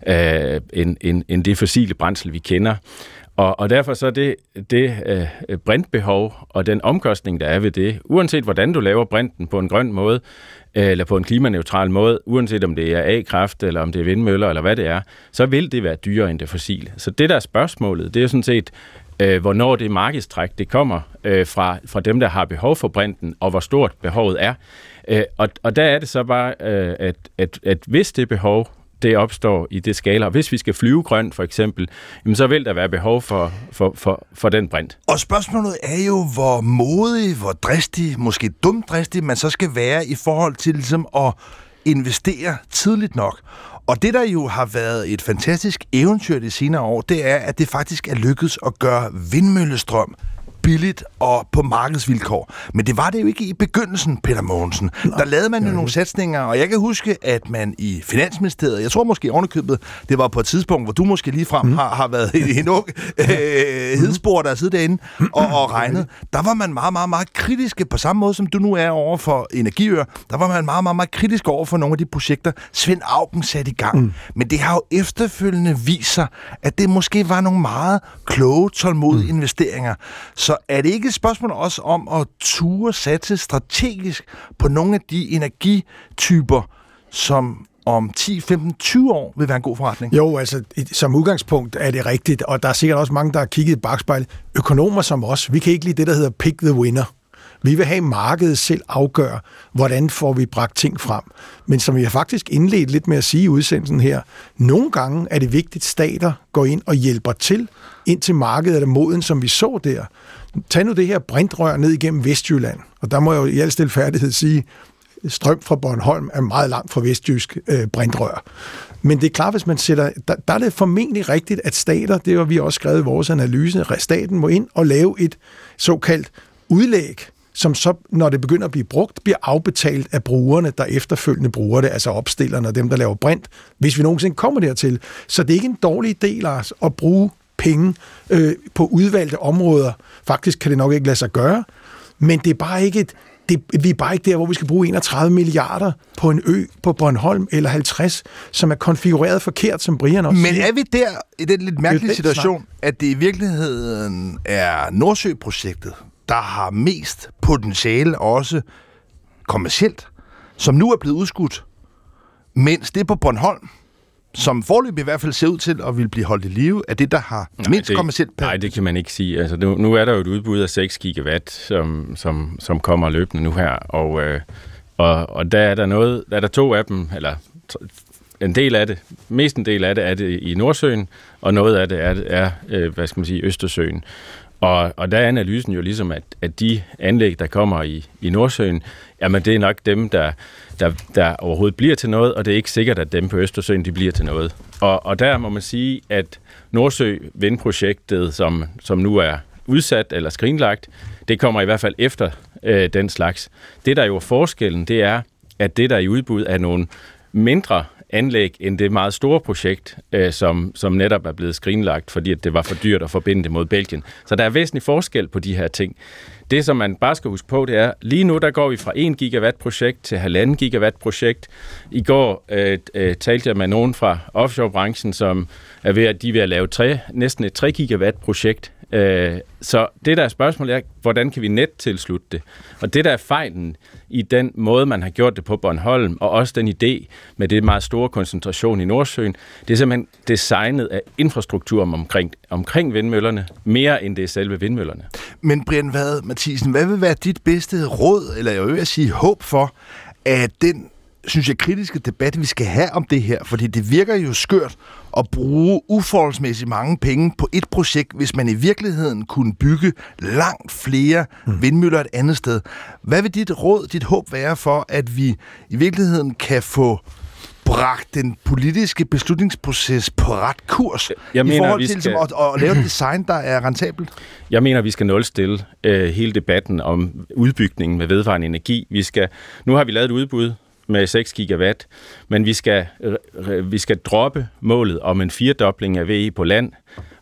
[SPEAKER 1] øh, end, end, end det fossile brændsel, vi kender. Og, og derfor så er det, det øh, brintbehov og den omkostning, der er ved det, uanset hvordan du laver brinten på en grøn måde, øh, eller på en klimaneutral måde, uanset om det er A-kraft, eller om det er vindmøller, eller hvad det er, så vil det være dyrere end det fossile. Så det der er spørgsmålet, det er sådan set, øh, hvornår det markedstræk, det kommer øh, fra, fra dem, der har behov for brinten, og hvor stort behovet er. Øh, og, og der er det så bare, øh, at, at, at hvis det behov, det opstår i det skala. Og hvis vi skal flyve grønt, for eksempel, jamen, så vil der være behov for, for, for, for den brint.
[SPEAKER 2] Og spørgsmålet er jo, hvor modig, hvor dristig, måske dumt dristig, man så skal være i forhold til ligesom, at investere tidligt nok. Og det, der jo har været et fantastisk eventyr de senere år, det er, at det faktisk er lykkedes at gøre vindmøllestrøm billigt og på markedsvilkår. Men det var det jo ikke i begyndelsen, Peter Mogensen. Nej, der lavede man jo nogle satsninger, og jeg kan huske, at man i Finansministeriet, jeg tror måske ovenikøbet, det var på et tidspunkt, hvor du måske ligefrem mm. har, har været en ung øh, hedspor, der sidder derinde og, og regnet. Der var man meget, meget, meget kritiske, på samme måde som du nu er over for Energiøer. Der var man meget, meget, meget kritisk over for nogle af de projekter, Svend Auken satte i gang. Mm. Men det har jo efterfølgende vist sig, at det måske var nogle meget kloge, tålmodige mm. investeringer. Så er det ikke et spørgsmål også om at ture satse strategisk på nogle af de energityper, som om ti, femten, tyve år vil være en god forretning?
[SPEAKER 3] Jo, altså som udgangspunkt er det rigtigt, og der er sikkert også mange, der har kigget i bagspejlet. Økonomer som os, vi kan ikke lide det, der hedder pick the winner. Vi vil have markedet selv afgøre, hvordan får vi bragt ting frem. Men som vi har faktisk indledt lidt med at sige i udsendelsen her, nogle gange er det vigtigt, at stater går ind og hjælper til, indtil markedet er moden, som vi så der. Tag nu det her brintrør ned igennem Vestjylland, og der må jeg jo i al stilfærdighed sige, strøm fra Bornholm er meget langt fra vestjysk øh, brintrør. Men det er klart, hvis man sætter, der, der er det formentlig rigtigt, at stater, det har vi også skrevet i vores analyse, staten må ind og lave et såkaldt udlæg, som så, når det begynder at blive brugt, bliver afbetalt af brugerne, der efterfølgende bruger det, altså opstillerne og dem, der laver brint, hvis vi nogensinde kommer dertil. Så det er ikke en dårlig idé, Lars, at bruge penge øh, på udvalgte områder. Faktisk kan det nok ikke lade sig gøre, men det er bare ikke et, det, vi er bare ikke der, hvor vi skal bruge enogtredive milliarder på en ø på Bornholm eller halvtreds, som er konfigureret forkert, som Brian også
[SPEAKER 2] Men
[SPEAKER 3] siger.
[SPEAKER 2] er vi der i den lidt mærkelige situation, at det i virkeligheden er Nordsø-projektet, der har mest potentiale også kommercielt, som nu er blevet udskudt, mens det på Bornholm, som forløb i hvert fald ser ud til at vil blive holdt i live, er det, der har
[SPEAKER 1] nej,
[SPEAKER 2] mindst
[SPEAKER 1] det,
[SPEAKER 2] kommercielt.
[SPEAKER 1] Nej, det kan man ikke sige. Altså, nu, nu er der jo et udbud af seks gigawatt, som, som, som kommer løbende nu her, og, øh, og, og der er der noget, der er der to af dem, eller en del af det, mest en del af det er det i Nordsøen, og noget af det er, er øh, hvad skal man sige, Østersøen. Og, og der er analysen jo ligesom, at, at de anlæg, der kommer i, i Nordsøen, jamen det er nok dem, der, der, der overhovedet bliver til noget, og det er ikke sikkert, at dem på Østersøen, de bliver til noget. Og, og der må man sige, at Nordsø-vindprojektet, som, som nu er udsat eller skrinlagt, det kommer i hvert fald efter øh, den slags. Det, der jo er forskellen, det er, at det, der er i udbud, er nogle mindre anlæg end det meget store projekt, øh, som, som netop er blevet skrinlagt, fordi at det var for dyrt at forbinde det mod Belgien. Så der er væsentlig forskel på de her ting. Det, som man bare skal huske på, det er, lige nu der går vi fra en gigawatt projekt til halvanden gigawatt projekt. I går øh, øh, talte jeg med nogen fra offshore-branchen, som er ved at de er ved at lave tre, næsten et tre gigawatt projekt. Øh, så det der er spørgsmålet er, hvordan kan vi net tilslutte det? Og det der er fejlen i den måde, man har gjort det på Bornholm, og også den idé med det meget store koncentration i Nordsøen, det er simpelthen designet af infrastrukturen omkring, omkring vindmøllerne, mere end det er selve vindmøllerne.
[SPEAKER 2] Men Brian Vad Mathisen, hvad vil være dit bedste råd, eller jeg vil sige håb for, at den, synes jeg, kritiske debat, vi skal have om det her, fordi det virker jo skørt at bruge uforholdsmæssigt mange penge på et projekt, hvis man i virkeligheden kunne bygge langt flere mm. vindmøller et andet sted. Hvad vil dit råd, dit håb være for, at vi i virkeligheden kan få bragt den politiske beslutningsproces på ret kurs
[SPEAKER 1] jeg
[SPEAKER 2] i
[SPEAKER 1] mener,
[SPEAKER 2] forhold til
[SPEAKER 1] skal...
[SPEAKER 2] at, at lave et design, der er rentabelt?
[SPEAKER 1] Jeg mener, vi skal nulstille øh, hele debatten om udbygningen med vedvarende energi. Vi skal, nu har vi lavet et udbud, med seks gigawatt, men vi skal, vi skal droppe målet om en firedobling af V E på land,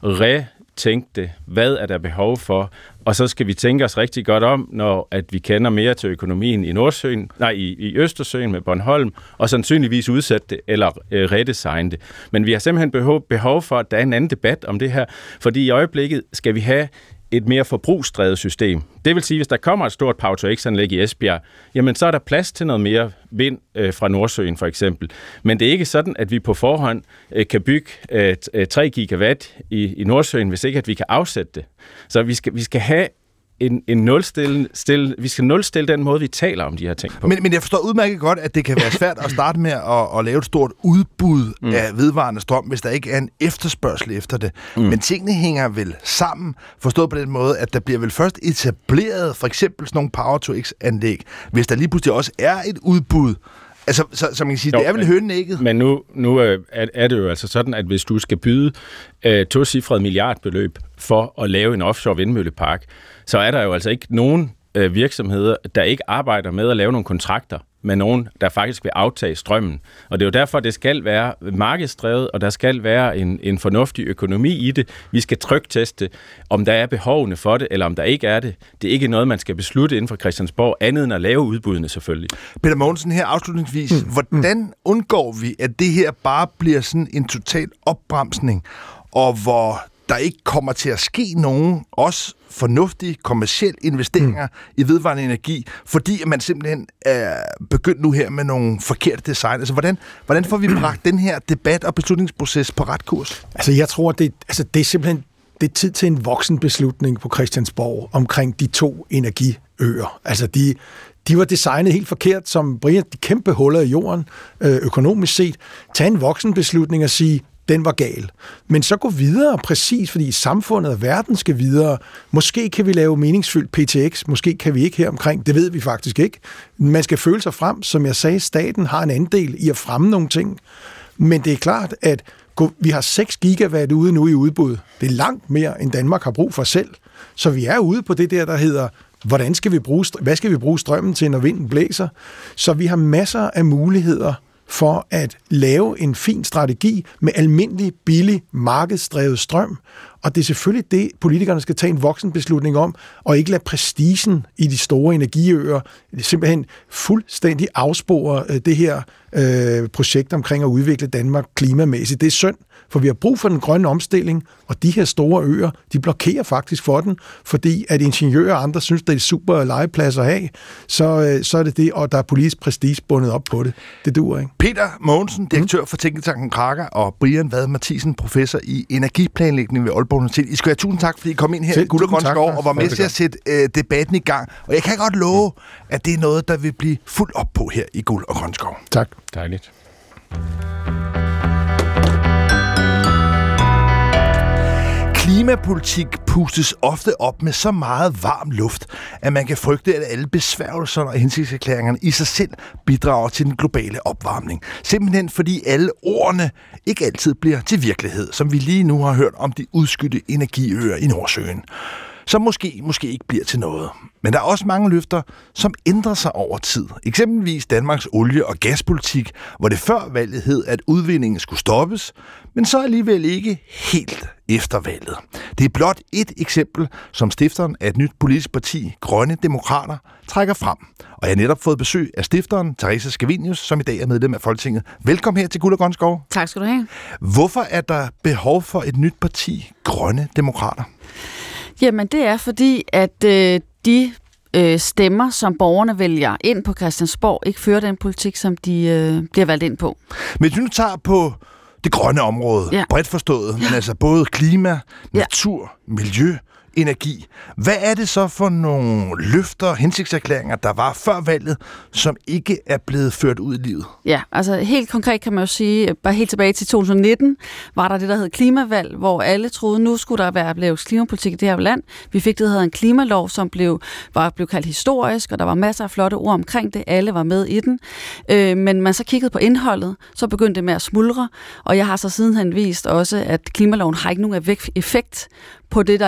[SPEAKER 1] retænke det, hvad er der behov for, og så skal vi tænke os rigtig godt om, når at vi kender mere til økonomien i Nordsøen, nej, i, i Østersøen med Bornholm, og sandsynligvis udsætte det eller øh, redesigne det. Men vi har simpelthen behov, behov for, at der er en anden debat om det her, fordi i øjeblikket skal vi have et mere forbrugsdrevet system. Det vil sige, hvis der kommer et stort Power-to-X-anlæg i Esbjerg, jamen så er der plads til noget mere vind øh, fra Nordsøen for eksempel. Men det er ikke sådan, at vi på forhånd øh, kan bygge øh, tre gigawatt i, i Nordsøen, hvis ikke at vi kan afsætte det. Så vi skal, vi skal have en, en nulstille, stille, vi skal nulstille den måde, vi taler om de her ting på.
[SPEAKER 2] Men, men jeg forstår udmærket godt, at det kan være svært at starte med at, at lave et stort udbud mm. af vedvarende strøm, hvis der ikke er en efterspørgsel efter det. Mm. Men tingene hænger vel sammen, forstået på den måde, at der bliver vel først etableret for eksempel sådan nogle Power-to-X-anlæg, hvis der lige pludselig også er et udbud. Altså, så, så man kan sige, jo, det er vel hønenægget.
[SPEAKER 1] Men nu, nu er, er det jo altså sådan, at hvis du skal byde øh, tocifret milliardbeløb for at lave en offshore vindmøllepark, så er der jo altså ikke nogen øh, virksomheder, der ikke arbejder med at lave nogle kontrakter med nogen, der faktisk vil aftage strømmen. Og det er jo derfor, det skal være markedsdrevet, og der skal være en, en fornuftig økonomi i det. Vi skal trykteste, om der er behovene for det, eller om der ikke er det. Det er ikke noget, man skal beslutte inden for Christiansborg, andet end at lave udbuddene selvfølgelig.
[SPEAKER 2] Peter Mogensen, her afslutningsvis. Mm. Hvordan undgår vi, at det her bare bliver sådan en total opbremsning, og hvor der ikke kommer til at ske nogen, også fornuftige kommercielle investeringer mm. i vedvarende energi, fordi man simpelthen er begyndt nu her med nogle forkerte design. Altså, hvordan, hvordan får vi bragt den her debat og beslutningsproces på ret kurs?
[SPEAKER 3] Altså, jeg tror, det, altså, det er simpelthen det er tid til en voksen beslutning på Christiansborg omkring de to energiøer. Altså, de, de var designet helt forkert, som Brian, de kæmpe huller i jorden, øh, økonomisk set. Tag en voksen beslutning og sige, den var gal. Men så gå videre præcis, fordi samfundet og verden skal videre. Måske kan vi lave meningsfyldt P T X, måske kan vi ikke her omkring. Det ved vi faktisk ikke. Man skal føle sig frem. Som jeg sagde, staten har en andel i at fremme nogle ting. Men det er klart, at vi har seks gigawatt ude nu i udbud. Det er langt mere, end Danmark har brug for selv. Så vi er ude på det der, der hedder, hvordan skal vi bruge, hvad skal vi bruge strømmen til, når vinden blæser? Så vi har masser af muligheder for at lave en fin strategi med almindelig, billig, markedsdrevet strøm. Og det er selvfølgelig det, politikerne skal tage en voksen beslutning om, og ikke lade prestigen i de store energiøer simpelthen fuldstændig afspore det her øh, projekt omkring at udvikle Danmark klimamæssigt. Det er synd, for vi har brug for den grønne omstilling, og de her store øer, de blokerer faktisk for den, fordi at ingeniører og andre synes, det er super legeplads at have, så, øh, så er det det, og der er politisk prestige bundet op på det. Det duer, ikke?
[SPEAKER 2] Peter Mogensen, direktør for Tænketanken Kraka, og Brian Vad Mathisen, professor i energiplanlægning ved Aalborg Universitet. I skal have tusind tak, fordi I kom ind her Selv, i Guld og Grøn Skov og var med til at sætte øh, debatten i gang. Og jeg kan godt love, at det er noget, der vil blive fuldt op på her i Guld og Grøn Skov.
[SPEAKER 3] Tak.
[SPEAKER 1] Dejligt.
[SPEAKER 2] Klimapolitik pustes ofte op med så meget varm luft, at man kan frygte, at alle besværgelserne og hensigtserklæringerne i sig selv bidrager til den globale opvarmning. Simpelthen fordi alle ordene ikke altid bliver til virkelighed, som vi lige nu har hørt om de udskydte energiøer i Nordsøen. Som måske, måske ikke bliver til noget. Men der er også mange løfter, som ændrer sig over tid. Eksempelvis Danmarks olie- og gaspolitik, hvor det før valget hed, at udvindingen skulle stoppes, men så alligevel ikke helt efter valget. Det er blot et eksempel, som stifteren af et nyt politisk parti, Grønne Demokrater, trækker frem. Og jeg har netop fået besøg af stifteren, Theresa Scavenius, som i dag er medlem af Folketinget. Velkommen her til Guld og Grøn Skov.
[SPEAKER 4] Tak skal du have.
[SPEAKER 2] Hvorfor er der behov for et nyt parti, Grønne Demokrater?
[SPEAKER 4] Jamen, det er fordi, at øh, de øh, stemmer, som borgerne vælger ind på Christiansborg, ikke fører den politik, som de øh, bliver valgt ind på.
[SPEAKER 2] Men hvis du tager på det grønne område, ja. bredt forstået, men altså både klima, natur, ja. miljø, energi. Hvad er det så for nogle løfter, hensigtserklæringer, der var før valget, som ikke er blevet ført ud i livet?
[SPEAKER 4] Ja, altså helt konkret kan man jo sige, bare helt tilbage til to tusind nitten, var der det, der hed klimavalg, hvor alle troede, nu skulle der være lavet klimapolitik i det her land. Vi fik det, der hedder en klimalov, som blev, var, blev kaldt historisk, og der var masser af flotte ord omkring det. Alle var med i den. Øh, men man så kiggede på indholdet, så begyndte det med at smuldre, og jeg har så sidenhen vist også, at klimaloven har ikke nogen effekt på det, der er det allervigtigste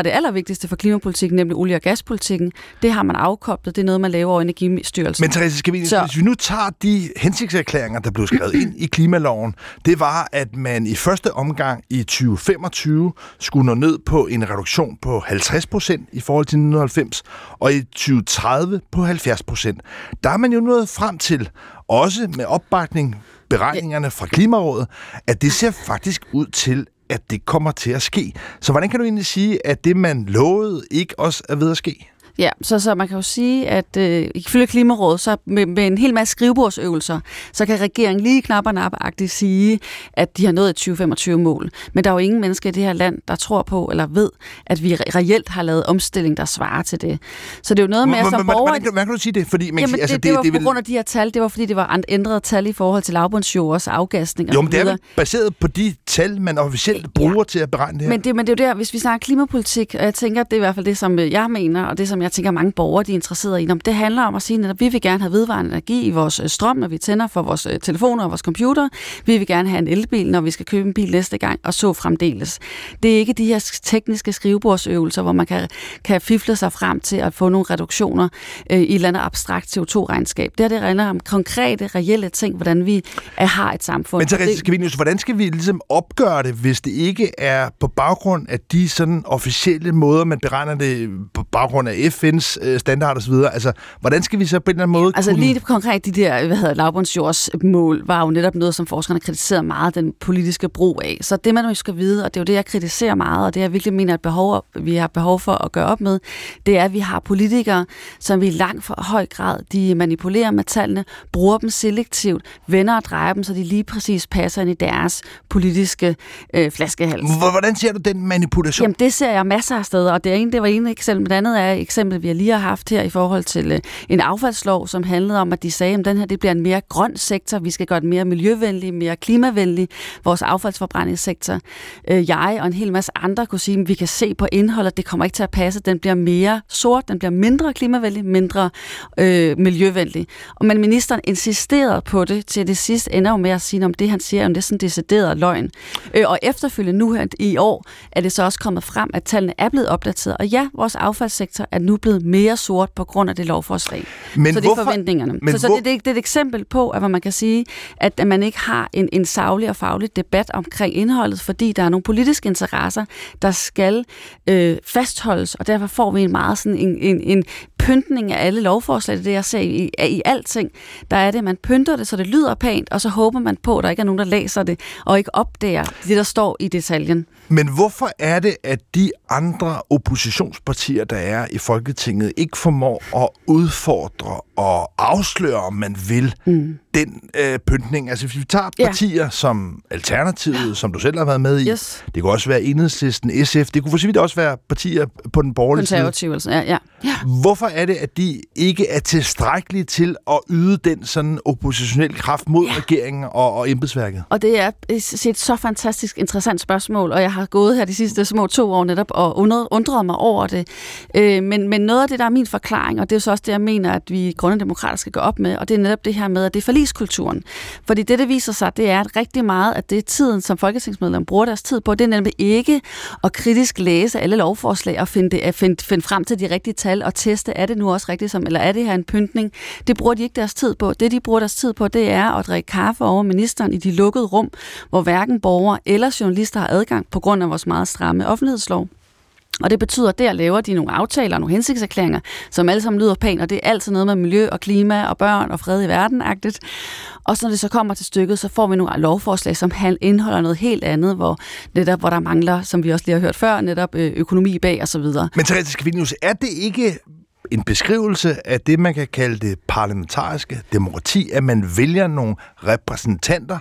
[SPEAKER 4] vigtigste for klimapolitikken, nemlig olie- og gaspolitikken, det har man afkoblet. Det er noget, man laver over Energistyrelsen.
[SPEAKER 2] Men Therese Scavenius, så... hvis vi nu tager de hensigtserklæringer, der blev skrevet ind i klimaloven, det var, at man i første omgang i tyve femogtyve skulle nå ned på en reduktion på halvtreds procent i forhold til nitten halvfems, og i tyve tredive på halvfjerds procent. Der er man jo nået frem til, også med opbakning, beregningerne fra Klimarådet, at det ser faktisk ud til, at det kommer til at ske. Så hvordan kan du egentlig sige, at det, man lovede, ikke også er ved at ske?
[SPEAKER 4] Ja, så, så man kan jo sige, at øh, ifølge Klimarådet, så med, med en hel masse skrivebordsøvelser, så kan regeringen lige knap og nap-agtigt sige, at de har nået et tyve femogtyve-mål. Men der er jo ingen mennesker i det her land, der tror på eller ved, at vi reelt har lavet omstilling, der svarer til det. Så det er jo noget med, at som borger...
[SPEAKER 2] Hvordan, hvordan kan du sige det? Fordi, man
[SPEAKER 4] jamen,
[SPEAKER 2] sige, altså,
[SPEAKER 4] det, det, det var
[SPEAKER 2] det,
[SPEAKER 4] på
[SPEAKER 2] vil...
[SPEAKER 4] grund af de her tal. Det var, fordi det var ændrede tal i forhold til lavbundsjorders afgasning.
[SPEAKER 2] Jo, men det er vel baseret på de tal, man officielt bruger ja. til at beregne det her.
[SPEAKER 4] Men det, men det er jo der, hvis vi snakker klimapolitik, og jeg tænker, det er i hvert fald det, som jeg mener, og det, som jeg tænker, mange borgere de er interesseret i. Det handler om at sige, at vi vil gerne have vedvarende energi i vores strøm, når vi tænder for vores telefoner og vores computer. Vi vil gerne have en elbil, når vi skal købe en bil næste gang, og så fremdeles. Det er ikke de her tekniske skrivebordsøvelser, hvor man kan, kan fifle sig frem til at få nogle reduktioner øh, i et eller andet abstrakt C O to regnskab. Det her, det handler om konkrete, reelle ting, hvordan vi er, har et samfund.
[SPEAKER 2] Men Therese Scavenius, hvordan skal vi ligesom opgøre det, hvis det ikke er på baggrund af de sådan officielle måder, man beregner det på baggrund af F N's øh, standard og så videre. Altså, hvordan skal vi så på en eller anden måde
[SPEAKER 4] Altså
[SPEAKER 2] kunne...
[SPEAKER 4] lige konkret, de der, hvad hedder lavbundsjordsmål, var jo netop noget, som forskerne kritiserede meget den politiske brug af. Så det, man jo skal vide, og det er jo det, jeg kritiserer meget, og det, jeg virkelig mener, at behov, vi har behov for at gøre op med, det er, at vi har politikere, som vi i langt for høj grad, de manipulerer med tallene, bruger dem selektivt, vender og drejer dem, så de lige præcis passer ind i deres politiske øh, flaskehals.
[SPEAKER 2] Hvordan ser du den manipulation?
[SPEAKER 4] Jamen, det ser jeg masser af steder, og det, er en, det var en eksempel, men det andet er eksempel, vi lige har haft her i forhold til øh, en affaldslov, som handlede om, at de sagde, at den her det bliver en mere grøn sektor, vi skal gøre den mere miljøvenlig, mere klimavenlig, vores affaldsforbrændingssektor. Øh, jeg og en hel masse andre kunne sige, at vi kan se på indholdet, det kommer ikke til at passe, den bliver mere sort, den bliver mindre klimavenlig, mindre øh, miljøvenlig. Og men ministeren insisterede på det til det sidste, ender jo med at sige, om det han siger, om det er sådan decideret løgn. Øh, og efterfølgende nu her i år, er det så også kommet frem, at tallene er blevet opdateret. Og ja, vores affaldssektor er nu blevet mere sort på grund af det lovforslag.
[SPEAKER 2] Men
[SPEAKER 4] så det er forventningerne.
[SPEAKER 2] Men
[SPEAKER 4] så så
[SPEAKER 2] hvor...
[SPEAKER 4] det, det, det er et eksempel på, at man kan sige, at man ikke har en, en saglig og faglig debat omkring indholdet, fordi der er nogle politiske interesser, der skal øh, fastholdes, og derfor får vi en meget sådan en, en, en pyntning af alle lovforslag. Det er det, jeg ser i, i alting. Der er det, man pynter det, så det lyder pænt, og så håber man på, at der ikke er nogen, der læser det, og ikke opdager det, der står i detaljen.
[SPEAKER 2] Men hvorfor er det, at de andre oppositionspartier, der er i Folketinget, ikke formår at udfordre og afsløre, om man vil, mm. den øh, pyntning? Altså, hvis vi tager partier yeah. som Alternativet, som du selv har været med i,
[SPEAKER 4] yes.
[SPEAKER 2] det kunne også være Enhedslisten, S F, det kunne for så vidt også være partier på den borgerlige side.
[SPEAKER 4] Konservative, altså. Ja, ja. ja.
[SPEAKER 2] Hvorfor er det, at de ikke er tilstrækkelige til at yde den sådan oppositionelle kraft mod ja. regeringen og, og embedsværket?
[SPEAKER 4] Og det er et så fantastisk interessant spørgsmål, og jeg har gået her de sidste små to år netop og undret mig over det. Øh, men, men noget af det, der er min forklaring, og det er så også det, jeg mener, at vi grønne demokrater skal gå op med, og det er netop det her med, at det er forligskulturen. Fordi det, det viser sig, det er at rigtig meget, at det er tiden, som folketingsmedlemmer bruger deres tid på, det er nemlig ikke at kritisk læse alle lovforslag og finde, det, at finde, finde frem til de rigtige tal og teste, er det nu også rigtigt, som, eller er det her en pyntning? Det bruger de ikke deres tid på. Det, de bruger deres tid på, det er at drikke kaffe over ministeren i de lukkede rum, hvor hverken borgere eller journalister har adgang på grund af vores meget stramme offentlighedslov. Og det betyder, at der laver de nogle aftaler og nogle hensigtserklæringer, som alle sammen lyder pænt, og det er altid noget med miljø og klima og børn og fred i verden-agtigt. Og så når det så kommer til stykket, så får vi nogle lovforslag, som indeholder noget helt andet, hvor, netop, hvor der mangler, som vi også lige har hørt før, netop økonomi bag og så videre.
[SPEAKER 2] Men Therese Scavenius, er det ikke en beskrivelse af det, man kan kalde det parlamentariske demokrati, at man vælger nogle repræsentanter,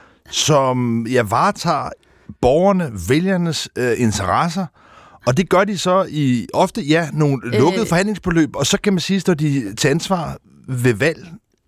[SPEAKER 2] som ja, varetager borgerne, vælgernes øh, interesser, og det gør de så i ofte, ja, nogle lukkede øh, forhandlingsforløb, og så kan man sige, at de til ansvar ved valg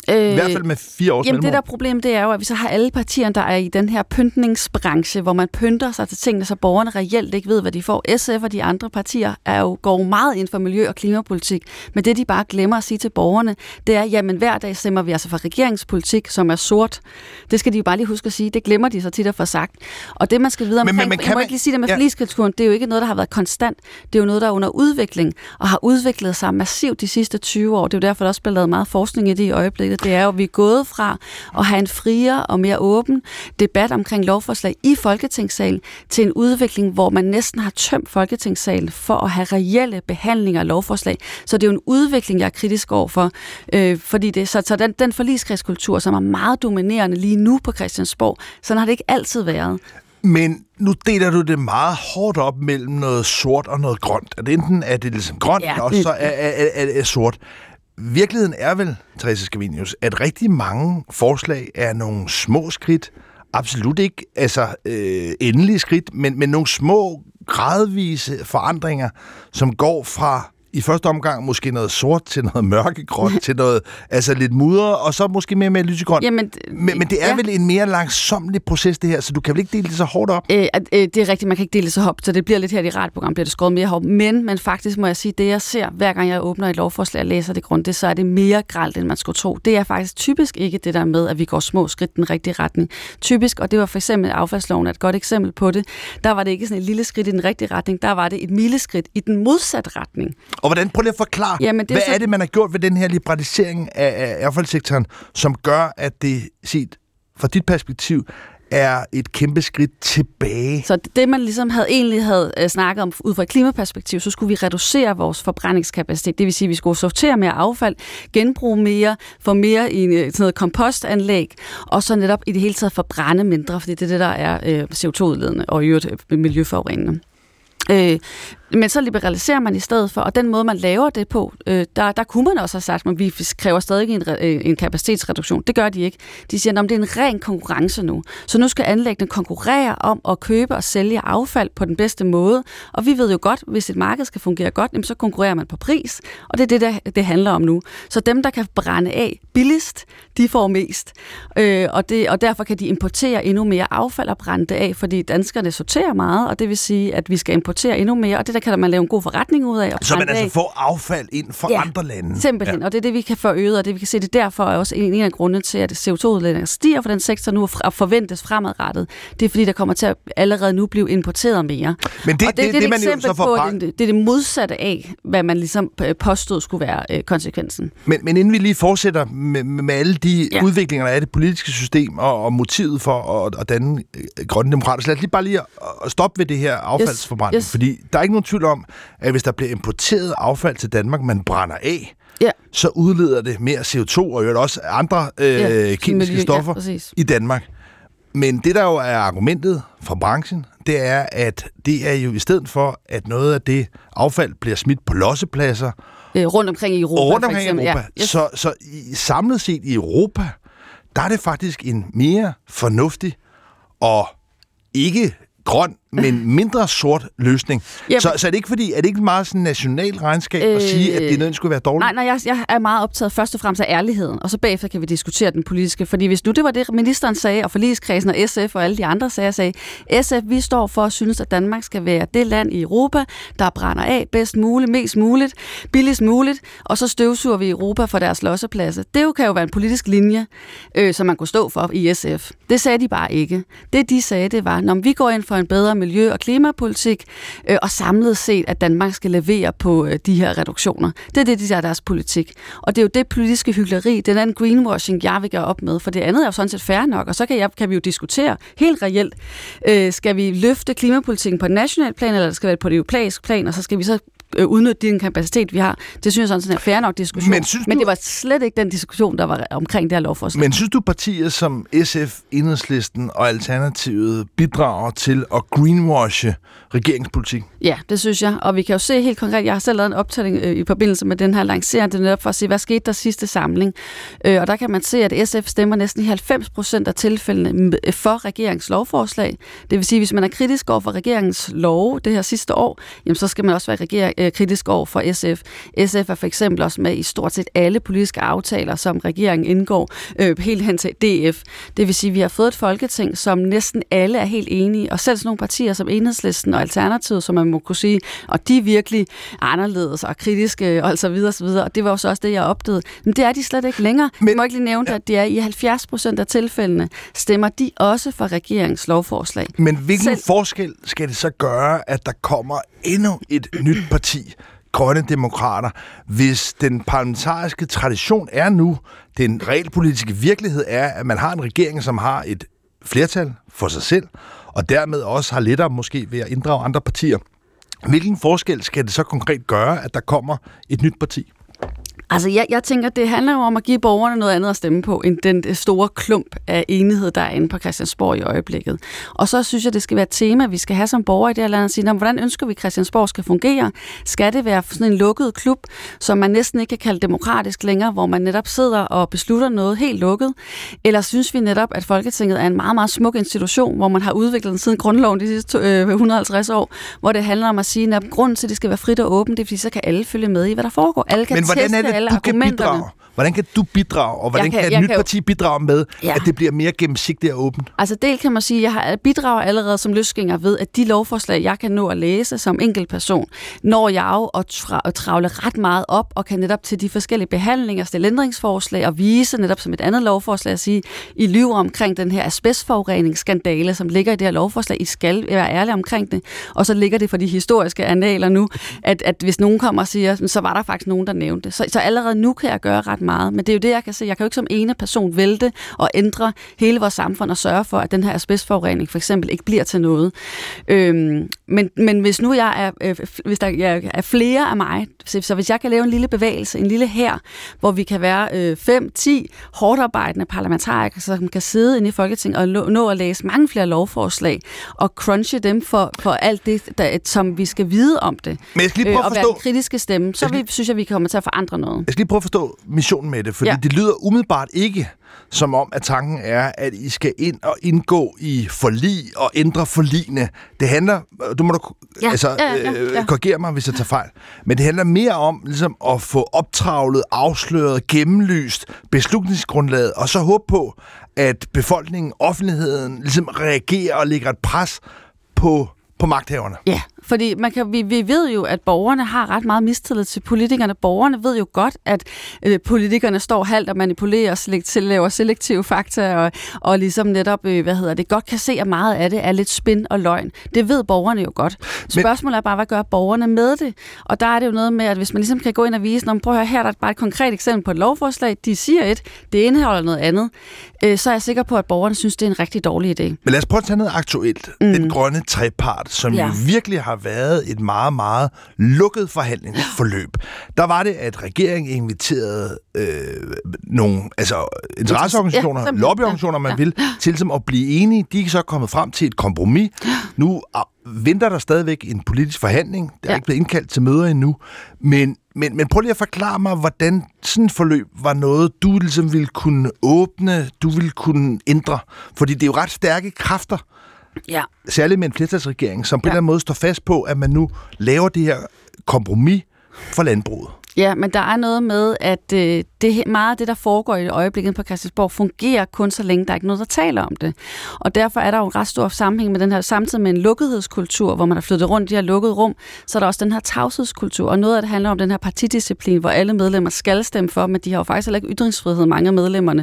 [SPEAKER 2] Øh, I hvert fald med fire års
[SPEAKER 4] Jamen
[SPEAKER 2] mellemrum.
[SPEAKER 4] det der problem, det er jo, at vi så har alle partierne, der er i den her pyntningsbranche, hvor man pynter sig til tingene, så borgerne reelt ikke ved, hvad de får. S F og de andre partier er jo, går meget ind for miljø- og klimapolitik, men det de bare glemmer at sige til borgerne, det er, jamen hver dag stemmer vi altså for regeringspolitik, som er sort. Det skal de jo bare lige huske at sige. Det glemmer de så tit at få sagt. Og det man skal vide omkring, men, men, men jeg må man... ikke lige sige det med ja. forligskulturen, det er jo ikke noget, der har været konstant. Det er jo noget, der er under udvikling, og har udviklet sig massivt de sidste tyve år. Det er jo derfor, der også bliver lavet meget forskning i det i øjeblikket. Det er jo, at vi er gået fra at have en friere og mere åben debat omkring lovforslag i Folketingssalen til en udvikling, hvor man næsten har tømt Folketingssalen for at have reelle behandlinger af lovforslag. Så det er jo en udvikling, jeg er kritisk overfor. Øh, fordi det, så, så den, den forligskredskultur, som er meget dominerende lige nu på Christiansborg, sådan har det ikke altid været.
[SPEAKER 2] Men nu deler du det meget hårdt op mellem noget sort og noget grønt. At enten er det ligesom grønt, ja, og så er, er, er, er sort. Virkeligheden er vel, Therese Scavenius, at rigtig mange forslag er nogle små skridt, absolut ikke altså øh, endelige skridt, men, men nogle små, gradvise forandringer, som går fra i første omgang måske noget sort til noget mørkegråt, til noget altså lidt mudret, og så måske mere med lysegrønt. Jamen, men, men det er ja. vel en mere langsomlig proces, det her, så du kan vel ikke dele det så hårdt op?
[SPEAKER 4] Øh, øh, det er rigtigt, man kan ikke dele det så hårdt, så det bliver lidt her i radioprogram, bliver det skåret mere hårdt. Men, men faktisk må jeg sige, det jeg ser, hver gang jeg åbner et lovforslag og læser det grundigt, så er det mere grelt, end man skulle tro. Det er faktisk typisk ikke det der med, at vi går små skridt den rigtige retning. Typisk, og det var for eksempel affaldsloven et godt eksempel på det, der var det ikke sådan et lille skridt i den rigtige retning, der var det et mileskridt i den modsatte retning.
[SPEAKER 2] Og hvordan, prøv lige at forklare, Jamen, det hvad er, så... er det, man har gjort ved den her liberalisering af, af affaldssektoren, som gør, at det set fra dit perspektiv er et kæmpe skridt tilbage?
[SPEAKER 4] Så det, man ligesom havde, egentlig havde uh, snakket om ud fra et klimaperspektiv, så skulle vi reducere vores forbrændingskapacitet. Det vil sige, at vi skulle sortere mere affald, genbruge mere, få mere i sådan noget kompostanlæg, og så netop i det hele taget forbrænde mindre, fordi det er det, der er uh, C O to udledende og i øvrigt uh, miljøforurenende. Øh, men så liberaliserer man i stedet for, og den måde, man laver det på, øh, der, der kunne man også have sagt, at vi kræver stadig en, en kapacitetsreduktion. Det gør de ikke. De siger, at det er en ren konkurrence nu. Så nu skal anlæggene konkurrere om at købe og sælge affald på den bedste måde, og vi ved jo godt, hvis et marked skal fungere godt, så konkurrerer man på pris, og det er det, der, det handler om nu. Så dem, der kan brænde af billigst, de får mest, øh, og, det, og derfor kan de importere endnu mere affald og brænde det af, fordi danskerne sorterer meget, og det vil sige, at vi skal importere endnu mere, og det der kan man lave en god forretning ud af.
[SPEAKER 2] Så man altså får affald ind fra ja, andre lande.
[SPEAKER 4] Simpelthen, ja. Og det er det, vi kan få øget, og det vi kan se, det derfor er også en af grundene til, at C O to udledninger stiger for den sektor nu og forventes fremadrettet. Det er fordi, der kommer til at allerede nu blive importeret mere.
[SPEAKER 2] Men det,
[SPEAKER 4] og det,
[SPEAKER 2] det,
[SPEAKER 4] det, det,
[SPEAKER 2] det man jo så får
[SPEAKER 4] på, det, det er det modsatte af, hvad man ligesom påstod skulle være øh, konsekvensen.
[SPEAKER 2] Men, men inden vi lige fortsætter med, med alle de ja. udviklinger, der er i det politiske system og, og motivet for at, at danne grønne demokrater, så lad os lige bare lige at stoppe ved det her affaldsforbrænding, yes, yes. fordi der er ikke nogen tvivl om, at hvis der bliver importeret affald til Danmark, man brænder af, ja. så udleder det mere C O to og jo også andre øh, ja, kemiske miljø, stoffer ja, i Danmark. Men det, der jo er argumentet fra branchen, det er, at det er jo i stedet for, at noget af det affald bliver smidt på lossepladser.
[SPEAKER 4] Øh, rundt omkring i Europa,
[SPEAKER 2] rundt omkring i Europa. Ja. Yes. Så, så i, samlet set i Europa, der er det faktisk en mere fornuftig og ikke grøn, men mindre sort løsning. Yep. Så, så er det ikke fordi, er det ikke meget sådan national regnskab øh, at sige, at det nødvendigvis skulle være dårligt?
[SPEAKER 4] Nej, nej jeg, jeg er meget optaget først og fremmest af ærligheden, og så bagefter kan vi diskutere den politiske. Fordi hvis nu det var det, ministeren sagde, og forligskredsen og S F og alle de andre sager sagde, S F, vi står for at synes, at Danmark skal være det land i Europa, der brænder af bedst muligt, mest muligt, billigst muligt, og så støvsuger vi Europa for deres lossepladser. Det jo kan jo være en politisk linje, øh, som man kunne stå for i S F. Det sagde de bare ikke. Det de sagde, det var, når vi går ind for en bedre miljø- og klimapolitik, øh, og samlet set, at Danmark skal levere på øh, de her reduktioner. Det er det, de er deres politik. Og det er jo det politiske hykleri, det er den greenwashing, jeg vil gøre op med, for det andet er jo sådan set fair nok, og så kan, jeg, kan vi jo diskutere helt reelt, øh, skal vi løfte klimapolitikken på et nationalt plan, eller skal det være på et europæisk plan, og så skal vi så udnytte den kapacitet, vi har. Det synes jeg sådan er fair nok diskussion. Men, Men det var slet ikke den diskussion, der var omkring det her lovforslag.
[SPEAKER 2] Men synes du, partier som S F, Enhedslisten og Alternativet bidrager til at greenwashe regeringspolitik?
[SPEAKER 4] Ja, det synes jeg. Og vi kan jo se helt konkret, jeg har selv lavet en optælling øh, i forbindelse med den her lancering, det er netop for at se, hvad skete der sidste samling. Øh, og der kan man se, at S F stemmer næsten i halvfems procent af tilfældene for regeringens lovforslag. Det vil sige, hvis man er kritisk over for regeringens lov det her sidste år, jamen, så skal man også være regering, øh, kritisk over for S F. S F er for eksempel også med i stort set alle politiske aftaler, som regeringen indgår, øh, helt hen til D F. Det vil sige, at vi har fået et folketing, som næsten alle er helt enige, og selv sådan nogle partier som Enhedslisten og Alternativet, som man må kunne sige, og de er virkelig anderledes og kritiske og så videre, så videre. Og det var også det, jeg opdagede. Men det er de slet ikke længere. Men, jeg må ikke lige nævne, ja. at det er i halvfjerds procent af tilfældene, stemmer de også for regeringens lovforslag.
[SPEAKER 2] Men hvilken
[SPEAKER 4] selv...
[SPEAKER 2] forskel skal det så gøre, at der kommer endnu et nyt parti, Grønne Demokrater, hvis den parlamentariske tradition er nu, den realpolitiske virkelighed er, at man har en regering, som har et flertal for sig selv, og dermed også har lettere måske ved at inddrage andre partier. Hvilken forskel skal det så konkret gøre, at der kommer et nyt parti?
[SPEAKER 4] Altså, jeg, jeg tænker, det handler jo om at give borgerne noget andet at stemme på, end den store klump af enighed, der er inde på Christiansborg i øjeblikket. Og så synes jeg, det skal være et tema, vi skal have som borgere i det her land, og sige, hvordan ønsker vi, Christiansborg skal fungere? Skal det være sådan en lukket klub, som man næsten ikke kan kalde demokratisk længere, hvor man netop sidder og beslutter noget helt lukket? Eller synes vi netop, at Folketinget er en meget, meget smuk institution, hvor man har udviklet den siden grundloven de sidste øh, et hundrede og halvtreds år, hvor det handler om at sige, at grunden til, at det skal være frit og åbent, det er, fordi så kan alle følge med i, hvad der foregår. Alle kan teste alle
[SPEAKER 2] du kan bidrage? Hvordan kan du bidrage, og hvordan kan, kan et nyt kan parti bidrage med, ja. at det bliver mere gennemsigtigt og åbent?
[SPEAKER 4] Altså del kan man sige, at jeg har bidrager allerede som løsgænger ved, at de lovforslag, jeg kan nå at læse som enkeltperson, når jeg jo at, tra- at travle ret meget op, og kan netop til de forskellige behandlinger, stille ændringsforslag og vise netop som et andet lovforslag at sige, I lyver omkring den her asbestforureningsskandale, som ligger i det her lovforslag. I skal være ærlige omkring det. Og så ligger det for de historiske analer nu, at, at hvis nogen kommer og siger, så var der faktisk nogen, der nævnte det. Så, så allerede nu kan jeg gøre ret meget, men det er jo det, jeg kan se. Jeg kan jo ikke som ene person vælte og ændre hele vores samfund og sørge for, at den her asbestforurening for eksempel ikke bliver til noget. Øhm, men, men hvis nu jeg er, øh, hvis der jeg er flere af mig, så, så hvis jeg kan lave en lille bevægelse, en lille hær, hvor vi kan være øh, fem, ti hårdt arbejdende parlamentarikere, som kan sidde inde i Folketinget og nå at læse mange flere lovforslag og crunche dem for, for alt det, der, som vi skal vide om det.
[SPEAKER 2] Men jeg skal lige prøve
[SPEAKER 4] øh,
[SPEAKER 2] at forstå...
[SPEAKER 4] Og være en kritiske stemme, så vi, synes jeg, vi kommer til at forandre noget.
[SPEAKER 2] Jeg skal lige prøve at forstå missionen med det, fordi ja. det lyder umiddelbart ikke som om, at tanken er, at I skal ind og indgå i forlig og ændre forligene. Det handler, du må du
[SPEAKER 4] ja.
[SPEAKER 2] altså,
[SPEAKER 4] ja, ja, ja.
[SPEAKER 2] Øh, korrigere mig, hvis jeg tager fejl, men det handler mere om ligesom, at få optravlet, afsløret, gennemlyst beslutningsgrundlaget, og så håbe på, at befolkningen, offentligheden, ligesom reagerer og lægger et pres på på magthaverne.
[SPEAKER 4] Ja, fordi man kan, vi, vi ved jo, at borgerne har ret meget mistillid til politikerne. Borgerne ved jo godt, at øh, politikerne står halvt og manipulerer og selekt, laver selektive fakta, og, og ligesom netop, øh, hvad hedder det, godt kan se, at meget af det er lidt spin og løgn. Det ved borgerne jo godt. Spørgsmålet er bare, hvad gør borgerne med det? Og der er det jo noget med, at hvis man ligesom kan gå ind og vise, når man prøver at høre, her der er bare et konkret eksempel på et lovforslag, de siger et, det indeholder noget andet, øh, så er jeg sikker på, at borgerne synes, det er en rigtig dårlig idé.
[SPEAKER 2] Men lad os prøve at tage noget aktuelt. Mm. Den grønne trepart, som ja. jo virkelig har været et meget, meget lukket forhandlingsforløb. Der var det, at regeringen inviterede øh, nogle altså interesseorganisationer, ja, lobbyorganisationer, man ja. vil, til som at blive enige. De er så kommet frem til et kompromis. Nu venter der stadigvæk en politisk forhandling. Der er ja. ikke blevet indkaldt til møder endnu. Men, men, men prøv lige at forklare mig, hvordan sådan et forløb var noget, du ligesom ville kunne åbne, du ville kunne ændre. Fordi det er jo ret stærke kræfter, ja. særligt med en flertalsregering, som på ja. en eller anden måde står fast på, at man nu laver det her kompromis for landbruget.
[SPEAKER 4] Ja, men der er noget med, at øh, det, meget af det, der foregår i øjeblikket på Christiansborg, fungerer kun så længe, der er ikke noget, der taler om det. Og derfor er der jo en ret stor sammenhæng med den her, samtidig med en lukkethedskultur, hvor man har flyttet rundt i de her lukkede rum, så er der også den her tavshedskultur, og noget af det handler om den her partidisciplin, hvor alle medlemmer skal stemme for, men de har jo faktisk heller ikke ytringsfrihed, mange af medlemmerne,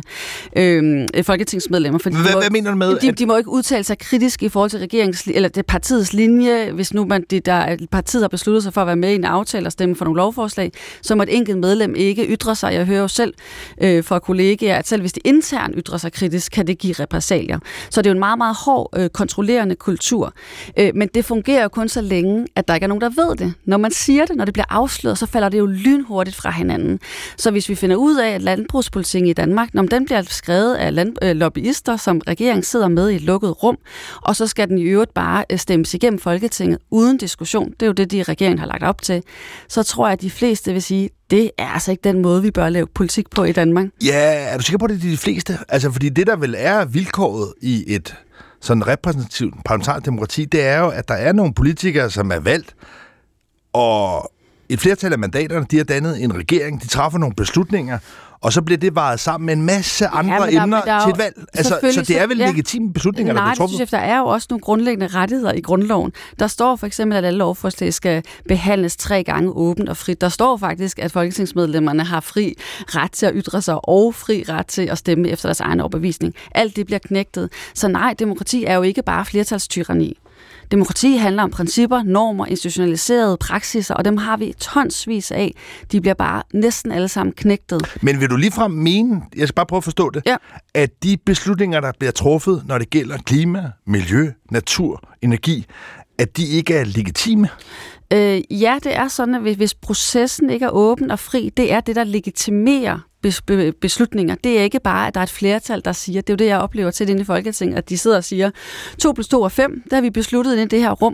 [SPEAKER 4] øh, folketingsmedlemmer. Fordi
[SPEAKER 2] hvad,
[SPEAKER 4] de må,
[SPEAKER 2] hvad mener du med?
[SPEAKER 4] De, de må ikke udtale sig kritisk i forhold til regeringens, eller det partiets linje, hvis nu man, de, der, partiet har besluttet sig for at være med i en aftale og stemme for nogle lovforslag, så må et enkelt medlem ikke ytre sig. Jeg hører jo selv øh, fra kollegaer, at selv hvis de internt ytrer sig kritisk, kan det give repressalier. Så det er jo en meget, meget hård, øh, kontrollerende kultur. Øh, men det fungerer jo kun så længe, at der ikke er nogen, der ved det. Når man siger det, når det bliver afsløret, så falder det jo lynhurtigt fra hinanden. Så hvis vi finder ud af, at landbrugspolitikken i Danmark, når den bliver skrevet af land, øh, lobbyister, som regeringen sidder med i et lukket rum, og så skal den i øvrigt bare øh, stemmes igennem Folketinget uden diskussion, det er jo det, de regeringen har lagt op til, så tror jeg, at de fleste vil sige, det er altså ikke den måde, vi bør lave politik på i Danmark.
[SPEAKER 2] Ja, er du sikker på, at det er de fleste? Altså, fordi det, der vel er vilkåret i et sådan repræsentativt parlamentarisk demokrati, det er jo, at der er nogle politikere, som er valgt, og et flertal af mandaterne, de har dannet en regering, de træffer nogle beslutninger, og så bliver det varet sammen med en masse andre ja, der, emner til et valg. Altså, så det er vel ja. legitime beslutninger,
[SPEAKER 4] Nej,
[SPEAKER 2] der bliver truffet?
[SPEAKER 4] Nej, der er jo også nogle grundlæggende rettigheder i grundloven. Der står for eksempel, at alle lovforslag skal behandles tre gange åbent og frit. Der står faktisk, at folketingsmedlemmerne har fri ret til at ytre sig og fri ret til at stemme efter deres egen overbevisning. Alt det bliver knægtet. Så nej, demokrati er jo ikke bare flertalstyrani. Demokrati handler om principper, normer, institutionaliserede praksiser, og dem har vi tonsvis af. De bliver bare næsten alle sammen knægtet.
[SPEAKER 2] Men vil du ligefrem mene, jeg skal bare prøve at forstå det, ja. at de beslutninger, der bliver truffet, når det gælder klima, miljø, natur, energi, at de ikke er legitime?
[SPEAKER 4] Øh, ja, det er sådan, at hvis processen ikke er åben og fri, det er det, der legitimerer beslutninger. Det er ikke bare, at der er et flertal, der siger, det er jo det, jeg oplever til inde i Folketinget, at de sidder og siger, to plus to er fem, der har vi besluttet inde i det her rum.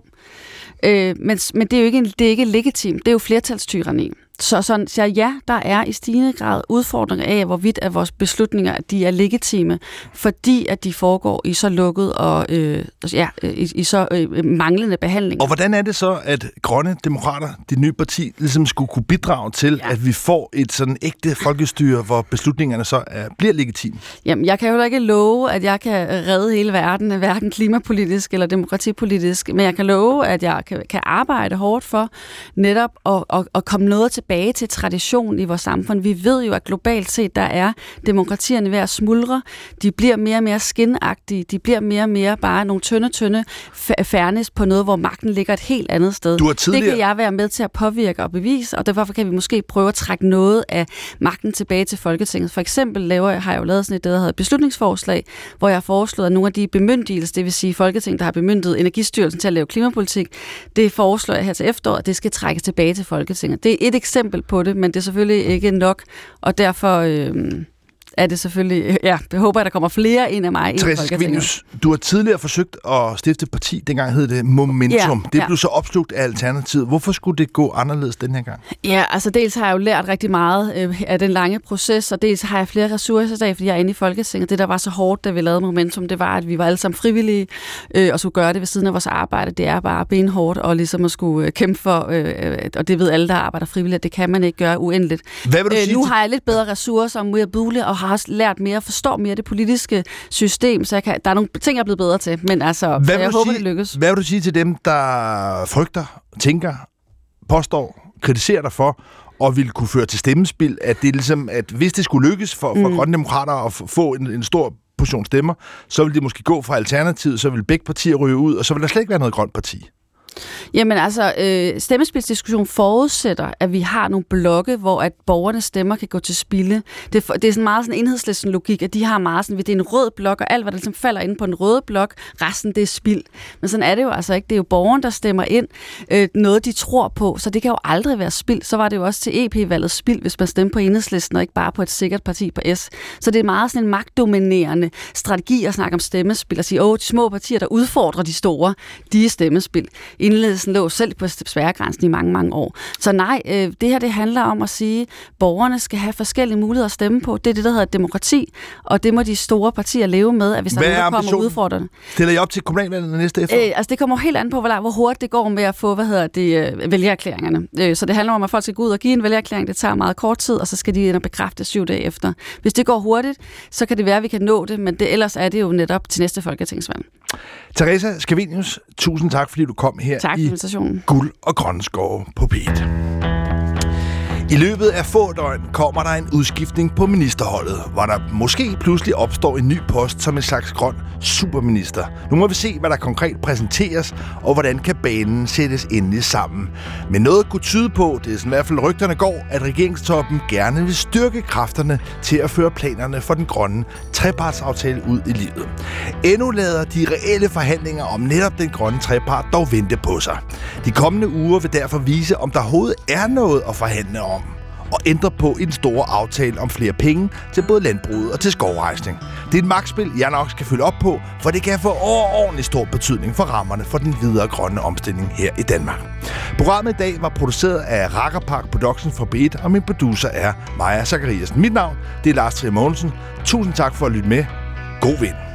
[SPEAKER 4] Øh, men men det er jo ikke, det er ikke legitimt, det er jo flertalstyrani. Så, så, så ja, der er i stigende grad udfordringer af, hvorvidt at vores beslutninger de er legitime, fordi at de foregår i så lukket og øh, ja, i, i så øh, manglende behandling.
[SPEAKER 2] Og hvordan er det så, at Grønne Demokrater, det nye parti, ligesom skulle kunne bidrage til, ja. at vi får et sådan ægte folkestyre, hvor beslutningerne så er, bliver legitime?
[SPEAKER 4] Jamen, jeg kan jo da ikke love, at jeg kan redde hele verden, hverken klimapolitisk eller demokratipolitisk, men jeg kan love, at jeg kan, kan arbejde hårdt for netop at, at, at komme noget tilbage til tradition i vores samfund. Vi ved jo, at globalt set, der er demokratierne ved at smuldre. De bliver mere og mere skinagtige. De bliver mere og mere bare nogle tynde, tynde fairness på noget, hvor magten ligger et helt andet sted.
[SPEAKER 2] Du har tidligere...
[SPEAKER 4] Det kan jeg være med til at påvirke og bevise, og derfor kan vi måske prøve at trække noget af magten tilbage til Folketinget. For eksempel laver jeg, har jeg jo lavet sådan et, der hedder beslutningsforslag, hvor jeg har foreslået, at nogle af de bemyndigelser, det vil sige Folketinget, der har bemyndiget Energistyrelsen til at lave klimapolitik, det foreslår jeg her til efteråret, at det skal trækkes tilbage til Folketinget. Det er et eksempel på det, men det er selvfølgelig ikke nok, og derfor øh, er det selvfølgelig, ja, jeg håber, at der kommer flere ind af mig.
[SPEAKER 2] Therese Scavenius, du har tidligere forsøgt at stifte et parti, dengang hed det Momentum. Ja, det ja. blev så opslugt af Alternativet. Hvorfor skulle det gå anderledes den her gang?
[SPEAKER 4] Ja, altså dels har jeg jo lært rigtig meget øh, af den lange proces, og dels har jeg flere ressourcer i dag, fordi jeg er inde i Folketinget. Det, der var så hårdt, da vi lavede Momentum, det var, at vi var alle sammen frivillige øh, og skulle gøre det ved siden af vores arbejde. Det er bare benhårdt og ligesom at skulle øh, kæmpe for, øh, og det ved alle, der arbejder frivilligt, det kan man ikke gøre uendeligt.
[SPEAKER 2] Hvad vil du øh, sige
[SPEAKER 4] nu
[SPEAKER 2] til...
[SPEAKER 4] har jeg lidt bedre ressourcer og mere bugle, og har også lært mere, forstår mere det politiske system, så jeg kan, der er nogle ting, jeg er blevet bedre til, men altså,
[SPEAKER 2] hvad
[SPEAKER 4] jeg håber,
[SPEAKER 2] sige,
[SPEAKER 4] det lykkes.
[SPEAKER 2] Hvad vil du sige til dem, der frygter, tænker, påstår, kritiserer dig for, og vil kunne føre til stemmespil, at det er ligesom, at hvis det skulle lykkes for, for mm. Grønne Demokrater at få en, en stor portion stemmer, så vil det måske gå fra Alternativet, så vil begge partier ryge ud, og så vil der slet ikke være noget grønt parti.
[SPEAKER 4] Jamen altså, øh, stemmespilsdiskussion forudsætter, at vi har nogle blokke, hvor at borgernes stemmer kan gå til spilde. Det er, det er sådan meget sådan enhedslisten logik, at de har meget sådan, det er en rød blok, og alt, hvad der ligesom falder inde på en røde blok, resten det er spild. Men sådan er det jo altså ikke. Det er jo borgeren, der stemmer ind øh, noget, de tror på, så det kan jo aldrig være spild. Så var det jo også til E P-valget spild, hvis man stemte på enhedslisten, og ikke bare på et sikkert parti på S. Så det er meget sådan en magtdominerende strategi at snakke om stemmespil, og sige, åh, de små partier, der udfordrer de store, de er stemmespil. Indledelsen lå selv på spærregrænsen i mange, mange år. Så nej, øh, det her det handler om at sige, at borgerne skal have forskellige muligheder at stemme på. Det er det, der hedder demokrati, og det må de store partier leve med, at hvis der er nogen, der kommer udfordrende.
[SPEAKER 2] Stiller I op til kommunalvalget næste efterår?
[SPEAKER 4] Øh, altså det kommer helt an på, hvor, hvor hurtigt det går med at få, hvad hedder det, øh, vælgererklæringerne. Øh, så det handler om, at folk skal gå ud og give en vælgererklæring. Det tager meget kort tid, og så skal de ind og bekræfte syv dage efter. Hvis det går hurtigt, så kan det være, at vi kan nå det, men det, ellers er det jo netop til næste folketingsvalg.
[SPEAKER 2] Therese Scavenius, tusind tak, fordi du kom her
[SPEAKER 4] tak,
[SPEAKER 2] i Guld og Grønne Skove på P et. I løbet af få døgn kommer der en udskiftning på ministerholdet, hvor der måske pludselig opstår en ny post som en slags grøn superminister. Nu må vi se, hvad der konkret præsenteres, og hvordan kabalen sættes endelig sammen. Men noget kunne tyde på, det er sådan i hvert fald rygterne går, at regeringstoppen gerne vil styrke kræfterne til at føre planerne for den grønne trepartsaftale ud i livet. Endnu lader de reelle forhandlinger om netop den grønne trepart dog vente på sig. De kommende uger vil derfor vise, om der overhovedet er noget at forhandle om, og ændre på en stor aftale om flere penge til både landbruget og til skovrejsning. Det er et magtspil, jeg nok skal følge op på, for det kan få overordentlig stor betydning for rammerne for den videre grønne omstilling her i Danmark. Programmet i dag var produceret af Rakkerpark Production for P et, og min producer er Maja Zachariasen. Mit navn det er Lars Trier Mogensen. Tusind tak for at lytte med. God vind.